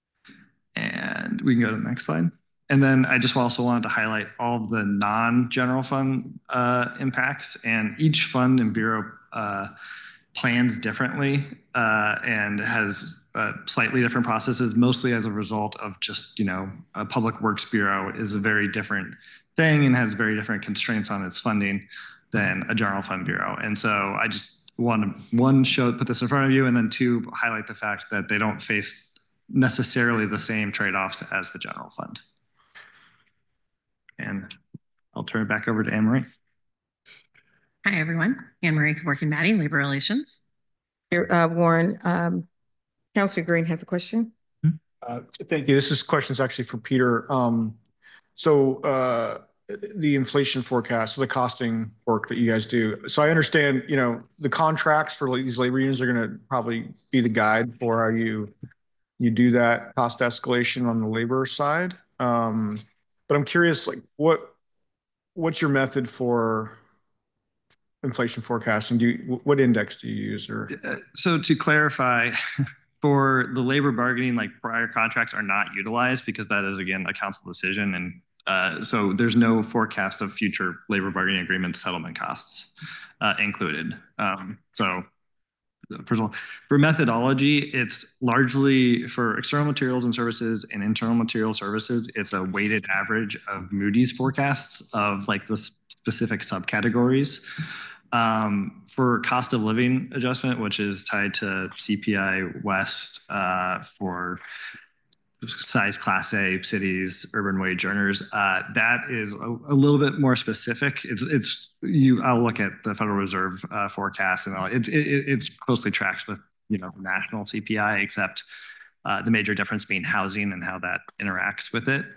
and we can go to the next slide. And then I just also wanted to highlight all of the non-general fund uh, impacts, and each fund and bureau uh, plans differently uh, and has uh, slightly different processes, mostly as a result of just, you know, a public works bureau is a very different thing and has very different constraints on its funding than a general fund bureau. And so I just want to, one, show, put this in front of you, and then two, highlight the fact that they don't face necessarily the same trade-offs as the general fund. And I'll turn it back over to Anne Marie. Hi, everyone. Anne Marie Kevorkian-Batty, Labor Relations. Here, uh, Warren, um, Councilor Green has a question. Uh, thank you. This is questions actually for Peter. Um, so uh, the inflation forecast, so the costing work that you guys do. So I understand, you know, the contracts for these labor unions are going to probably be the guide for how you you do that cost escalation on the labor side. Um, but I'm curious, like, what what's your method for inflation forecasting? Do you, what index do you use? Or uh, so to clarify, for the labor bargaining, like prior contracts are not utilized because that is again a council decision, and uh, so there's no forecast of future labor bargaining agreement settlement costs uh, included. Um, so. First of all, for methodology, it's largely for external materials and services and internal material services. It's a weighted average of Moody's forecasts of like the specific subcategories. Um, for cost of living adjustment, which is tied to C P I West uh, for size class A cities, urban wage earners, uh, that is a, a little bit more specific. It's it's you. I'll look at the Federal Reserve uh, forecast, and all. It's it, it's closely tracks with you know national C P I, except uh, the major difference being housing and how that interacts with it.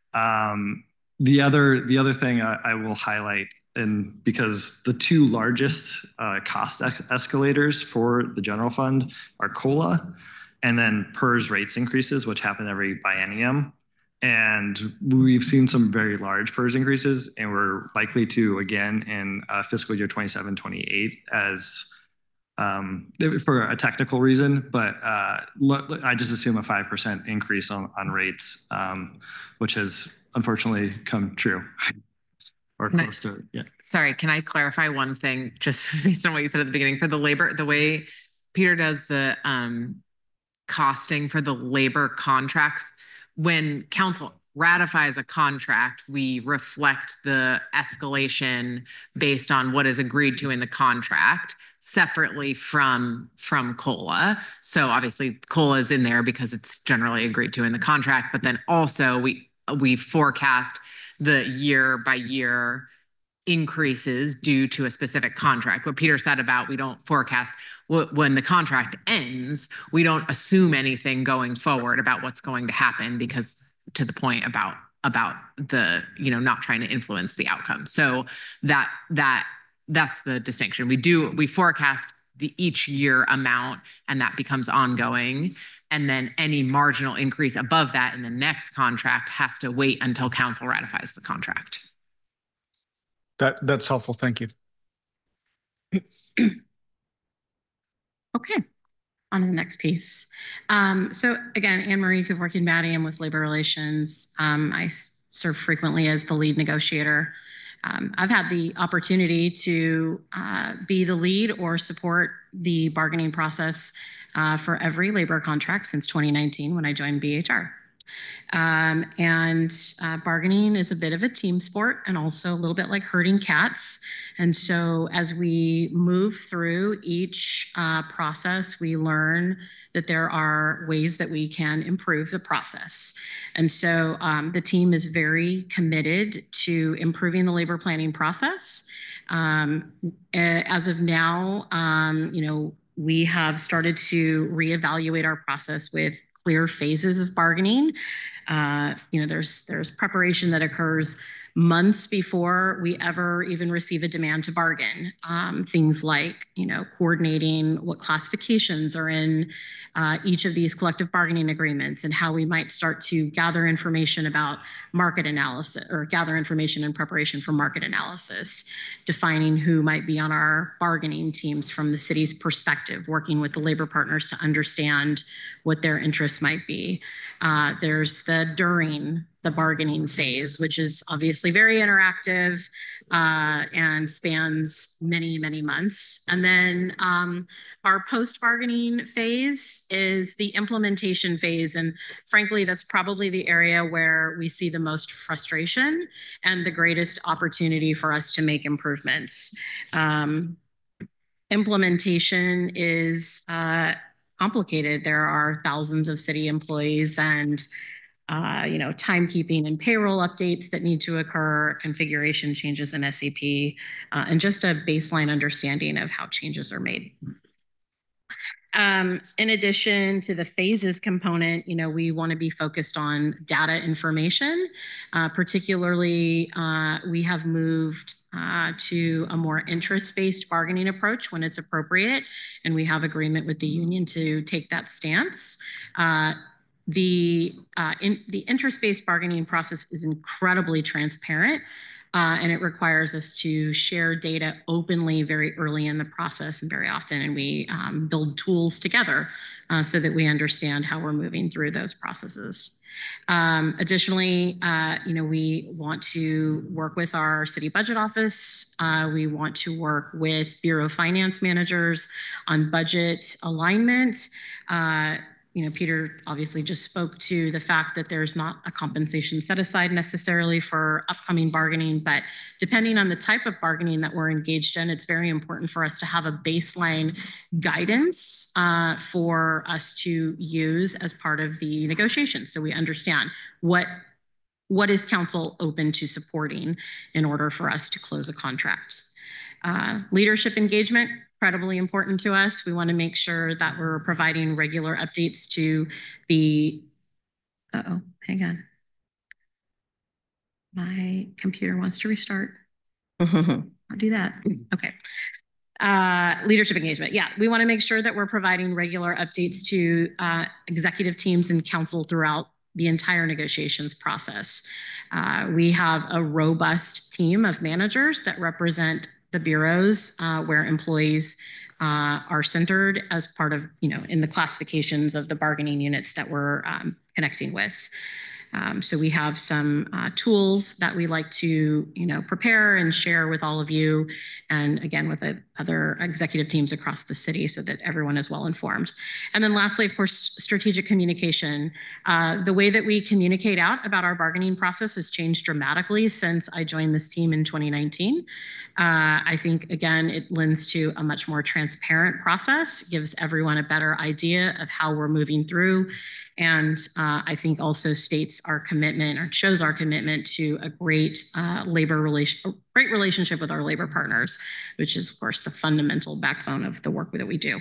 Um, the other the other thing I, I will highlight, and because the two largest uh, cost escalators for the general fund are COLA and then P E R S rates increases, which happen every biennium. And we've seen some very large P E R S increases, and we're likely to again in uh, fiscal year twenty-seven twenty-eight as um, for a technical reason, but uh, I just assume a five percent increase on, on rates, um, which has unfortunately come true. Or Can close I, to it, yeah. Sorry, can I clarify one thing just based on what you said at the beginning? For the labor, the way Peter does the um, costing for the labor contracts, when council ratifies a contract, we reflect the escalation based on what is agreed to in the contract separately from from COLA. So obviously COLA is in there because it's generally agreed to in the contract, but then also we we forecast the year by year increases due to a specific contract. What Peter said about we don't forecast when the contract ends, we don't assume anything going forward about what's going to happen, because to the point about about the, you know, not trying to influence the outcome. So that that that's the distinction. We do we forecast the each year amount, and that becomes ongoing. And then any marginal increase above that in the next contract has to wait until council ratifies the contract. That that's helpful. Thank you. Okay, on to the next piece. Um, so again, Anne-Marie Kevorkian-Batty, I'm with Labor Relations. Um, I serve frequently as the lead negotiator. Um, I've had the opportunity to uh, be the lead or support the bargaining process uh, for every labor contract since twenty nineteen when I joined B H R. Um, and uh, bargaining is a bit of a team sport and also a little bit like herding cats. And so as we move through each uh, process, we learn that there are ways that we can improve the process. And so um, the team is very committed to improving the labor planning process. Um, as of now, um, you know, we have started to reevaluate our process with clear phases of bargaining. Uh, you know, there's there's preparation that occurs months before we ever even receive a demand to bargain. Um, things like, you know, coordinating what classifications are in uh, each of these collective bargaining agreements and how we might start to gather information about market analysis or gather information in preparation for market analysis, defining who might be on our bargaining teams from the city's perspective, working with the labor partners to understand what their interests might be. Uh, there's the during the bargaining phase, which is obviously very interactive uh, and spans many, many months. And then um, our post-bargaining phase is the implementation phase. And frankly, that's probably the area where we see the most frustration and the greatest opportunity for us to make improvements. Um, implementation is uh, complicated. There are thousands of city employees and Uh, you know, timekeeping and payroll updates that need to occur, configuration changes in S A P, uh, and just a baseline understanding of how changes are made. Um, in addition to the phases component, you know, we want to be focused on data information. Uh, particularly, uh, we have moved uh, to a more interest-based bargaining approach when it's appropriate, and we have agreement with the union to take that stance. Uh, The, uh, in, the interest-based bargaining process is incredibly transparent, uh, and it requires us to share data openly very early in the process and very often, and we um, build tools together uh, so that we understand how we're moving through those processes. Um, additionally, uh, you know, we want to work with our city budget office. Uh, we want to work with Bureau finance managers on budget alignment. Uh, You know, Peter obviously just spoke to the fact that there's not a compensation set aside necessarily for upcoming bargaining, but depending on the type of bargaining that we're engaged in, it's very important for us to have a baseline guidance uh, for us to use as part of the negotiations. So we understand what, what is council open to supporting in order for us to close a contract. Uh, leadership engagement, incredibly important to us. We want to make sure that we're providing regular updates to the, uh-oh, hang on. My computer wants to restart. I'll do that. Okay. Uh, leadership engagement. Yeah, we want to make sure that we're providing regular updates to uh, executive teams and council throughout the entire negotiations process. Uh, we have a robust team of managers that represent the bureaus uh, where employees uh, are centered as part of, you know, in the classifications of the bargaining units that we're um, connecting with. Um, so we have some uh, tools that we like to, you know, prepare and share with all of you, and again with the other executive teams across the city, so that everyone is well informed. And then lastly, of course, strategic communication. Uh, the way that we communicate out about our bargaining process has changed dramatically since I joined this team in twenty nineteen. Uh, I think, again, it lends to a much more transparent process, gives everyone a better idea of how we're moving through, and uh, I think also states our commitment, or shows our commitment to a great uh, labor relation, great relationship with our labor partners, which is, of course, the fundamental backbone of the work that we do.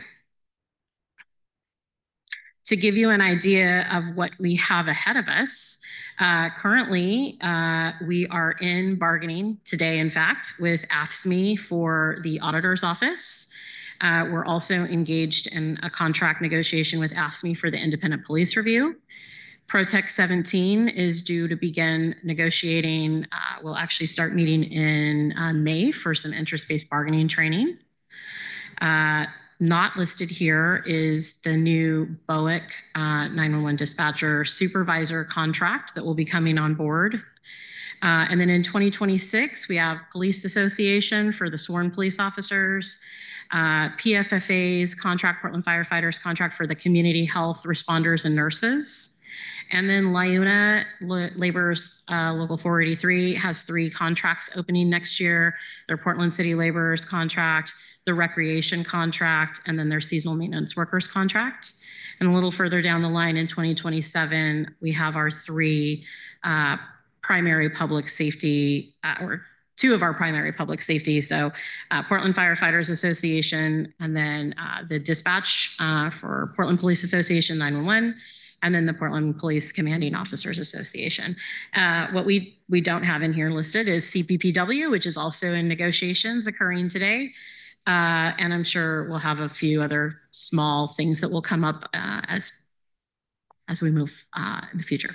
To give you an idea of what we have ahead of us, uh, currently uh, we are in bargaining today, in fact, with A F S C M E for the auditor's office. Uh, we're also engaged in a contract negotiation with A F S C M E for the independent police review. Protect seventeen is due to begin negotiating. Uh, we'll actually start meeting in uh, May for some interest-based bargaining training. Uh, Not listed here is the new B O I C uh, nine one one dispatcher supervisor contract that will be coming on board. Uh, and then in twenty twenty-six, we have Police Association for the sworn police officers, uh, P F F A's contract, Portland Firefighters contract for the community health responders and nurses. And then LIUNA, Labor's uh, Local four eighty-three, has three contracts opening next year. Their Portland City Laborers contract, the recreation contract, and then their seasonal maintenance workers contract. And a little further down the line in twenty twenty-seven, we have our three uh, primary public safety, uh, or two of our primary public safety. So uh, Portland Firefighters Association, and then uh, the dispatch uh, for Portland Police Association nine one one, and then the Portland Police Commanding Officers Association. Uh, what we, we don't have in here listed is C P P W, which is also in negotiations occurring today. Uh, and I'm sure we'll have a few other small things that will come up uh, as, as we move uh, in the future.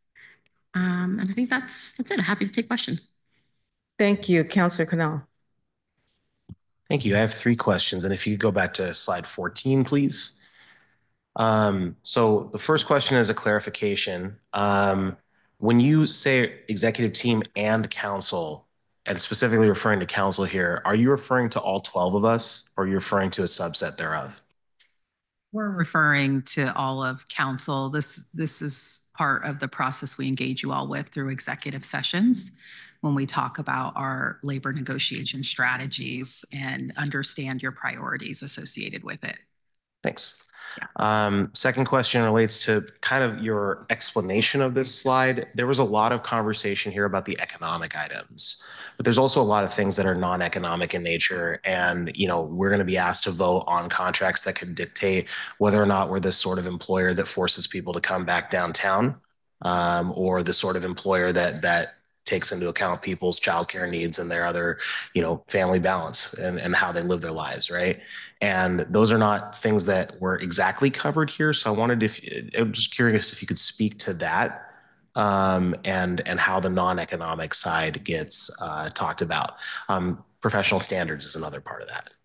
Um, and I think that's, that's it. I'm happy to take questions. Thank you, Councilor Cannell. Thank you. I have three questions. And if you could go back to slide fourteen, please. Um, so the first question is a clarification. Um, when you say executive team and council, and specifically referring to council here, are you referring to all twelve of us, or are you referring to a subset thereof? We're referring to all of council. This, this is part of the process we engage you all with through executive sessions when we talk about our labor negotiation strategies and understand your priorities associated with it. Thanks. Um, second question relates to kind of your explanation of this slide. There was a lot of conversation here about the economic items, but there's also a lot of things that are non-economic in nature. And, you know, we're going to be asked to vote on contracts that could dictate whether or not we're the sort of employer that forces people to come back downtown, um, or the sort of employer that, that takes into account people's childcare needs and their other, you know, family balance and, and how they live their lives, right? And those are not things that were exactly covered here. So I wanted to, I'm just curious if you could speak to that, um, and, and how the non-economic side gets uh, talked about. Um, professional standards is another part of that.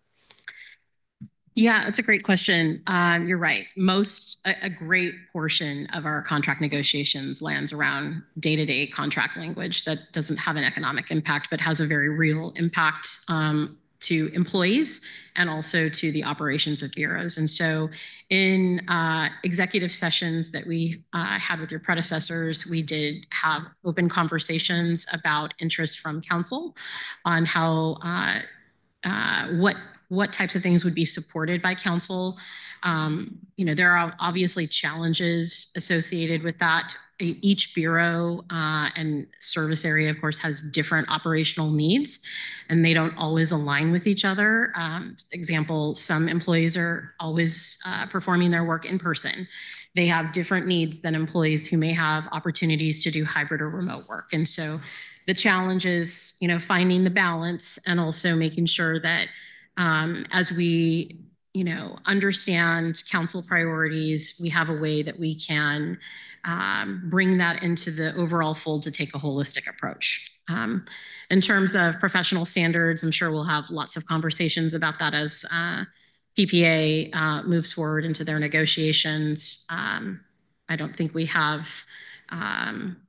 Yeah, that's a great question. Um, you're right. Most, a, a great portion of our contract negotiations lands around day-to-day contract language that doesn't have an economic impact, but has a very real impact um, to employees and also to the operations of bureaus. And so in uh, executive sessions that we uh, had with your predecessors, we did have open conversations about interest from council on how, uh, uh, what what types of things would be supported by council. Um, you know, there are obviously challenges associated with that. Each bureau uh, and service area, of course, has different operational needs, and they don't always align with each other. Um, example, some employees are always uh, performing their work in person. They have different needs than employees who may have opportunities to do hybrid or remote work. And so the challenge is, you know, finding the balance and also making sure that Um, as we, you know, understand council priorities, we have a way that we can um, bring that into the overall fold to take a holistic approach. Um, in terms of professional standards, I'm sure we'll have lots of conversations about that as uh, P P A uh, moves forward into their negotiations. Um, I don't think we have um,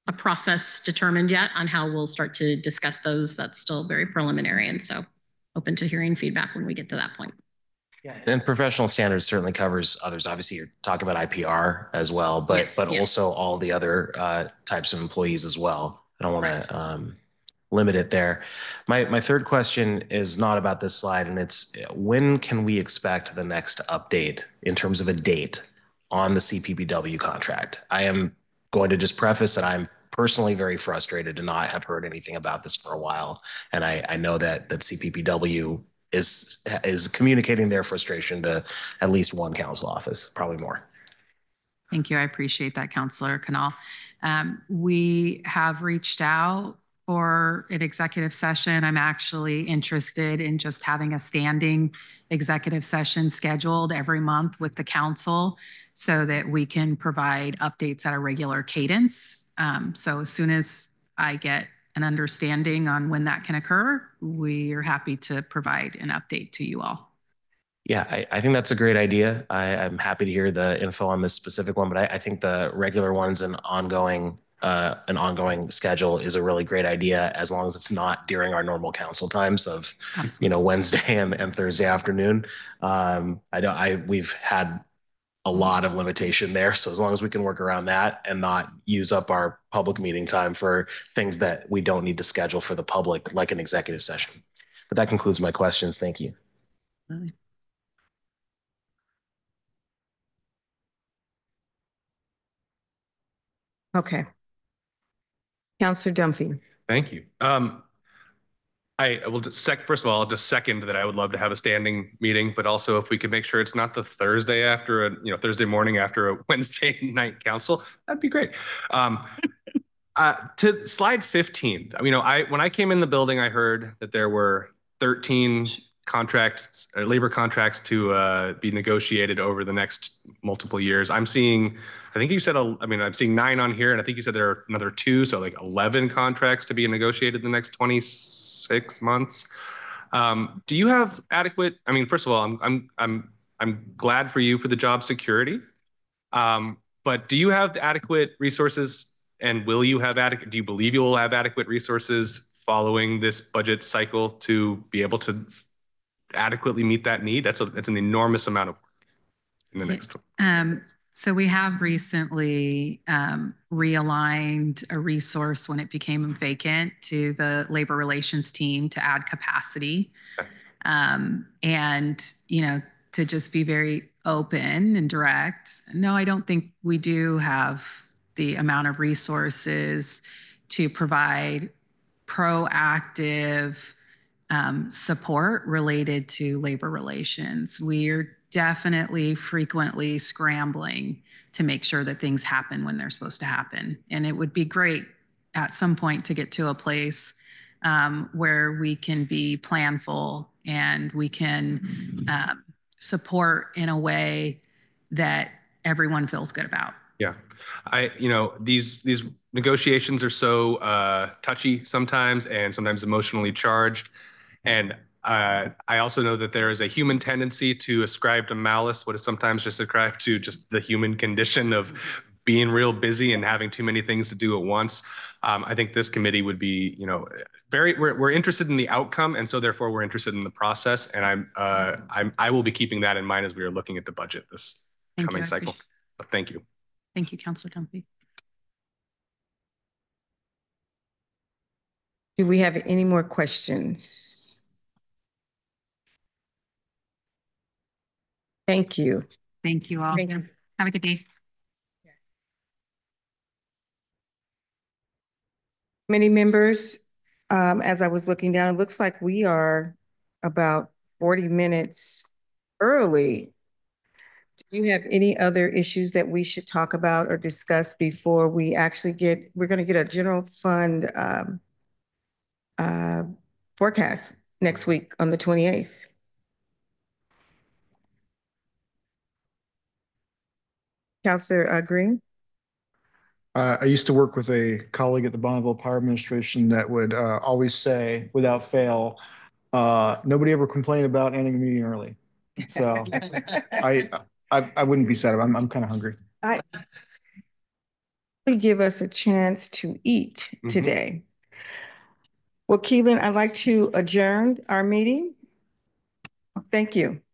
a process determined yet on how we'll start to discuss those. That's still very preliminary. And so open to hearing feedback when we get to that point. Yeah. And professional standards certainly covers others. Obviously, you're talking about I P R as well, but Yes, but yeah. also all the other uh, types of employees as well. I don't want to um, limit it there. My my third question is not about this slide, and it's when can we expect the next update in terms of a date on the C P B W contract? I am going to just preface that I'm personally very frustrated to not have heard anything about this for a while, and I, I know that that C P B W is is communicating their frustration to at least one council office, probably more. Thank you. I appreciate that, Councilor Canal. Um, we have reached out for an executive session. I'm actually interested in just having a standing executive session scheduled every month with the council so that we can provide updates at a regular cadence. Um, so as soon as I get an understanding on when that can occur, we are happy to provide an update to you all. Yeah, I, I think that's a great idea. I, I'm happy to hear the info on this specific one, but I, I think the regular ones and ongoing, uh, an ongoing schedule is a really great idea as long as it's not during our normal council times of, Absolutely. you know, Wednesday and, and Thursday afternoon. Um, I don't, I, we've had a lot of limitation there. So as long as we can work around that and not use up our public meeting time for things that we don't need to schedule for the public, like an executive session. But that concludes my questions. Thank you. Really? Okay. Councilor Dunphy. Thank you. Um, I will just sec. First of all, I'll just second that I would love to have a standing meeting, but also if we could make sure it's not the Thursday after a, you know, Thursday morning after a Wednesday night council, that'd be great. Um, uh, to slide fifteen, you know, I when I came in the building, I heard that there were thirteen contracts, or labor contracts to uh, be negotiated over the next multiple years. I'm seeing, I think you said, I mean, I'm seeing nine on here, and I think you said there are another two, so like eleven contracts to be negotiated the next twenty-six months. Um, do you have adequate? I mean, first of all, I'm I'm I'm I'm glad for you for the job security, um, but do you have adequate resources? And will you have adequate? Do you believe you will have adequate resources following this budget cycle to be able to adequately meet that need? That's a that's an enormous amount of work in the next. Um, so we have recently um, realigned a resource when it became vacant to the labor relations team to add capacity. Okay. Um, and, you know, to just be very open and direct, no, I don't think we do have the amount of resources to provide proactive um, support related to labor relations. We're definitely frequently scrambling to make sure that things happen when they're supposed to happen. And it would be great at some point to get to a place um, where we can be planful and we can um, support in a way that everyone feels good about. Yeah, I, you know, these these negotiations are so uh, touchy sometimes and sometimes emotionally charged. And uh, I also know that there is a human tendency to ascribe to malice what is sometimes just ascribed to just the human condition of being real busy and having too many things to do at once. Um, I think this committee would be, you know, very, we're, we're interested in the outcome. And so therefore we're interested in the process. And I'm, uh, I'm, I will be keeping that in mind as we are looking at the budget this Thank coming you. cycle. So thank you. Thank you, Councilor Dunphy. Do we have any more questions? Thank you. Thank you all. Thank you. Have a good day. Many members, um, as I was looking down, it looks like we are about forty minutes early. Do you have any other issues that we should talk about or discuss before we actually get, we're going to get a general fund um, uh, forecast next week on the twenty-eighth? Councilor uh, Green? Uh, I used to work with a colleague at the Bonneville Power Administration that would uh, always say, without fail, uh, nobody ever complained about ending a meeting early. So I, I I wouldn't be sad. I'm I'm kind of hungry. I give us a chance to eat Mhm. today. Well, Keelan, I'd like to adjourn our meeting. Thank you.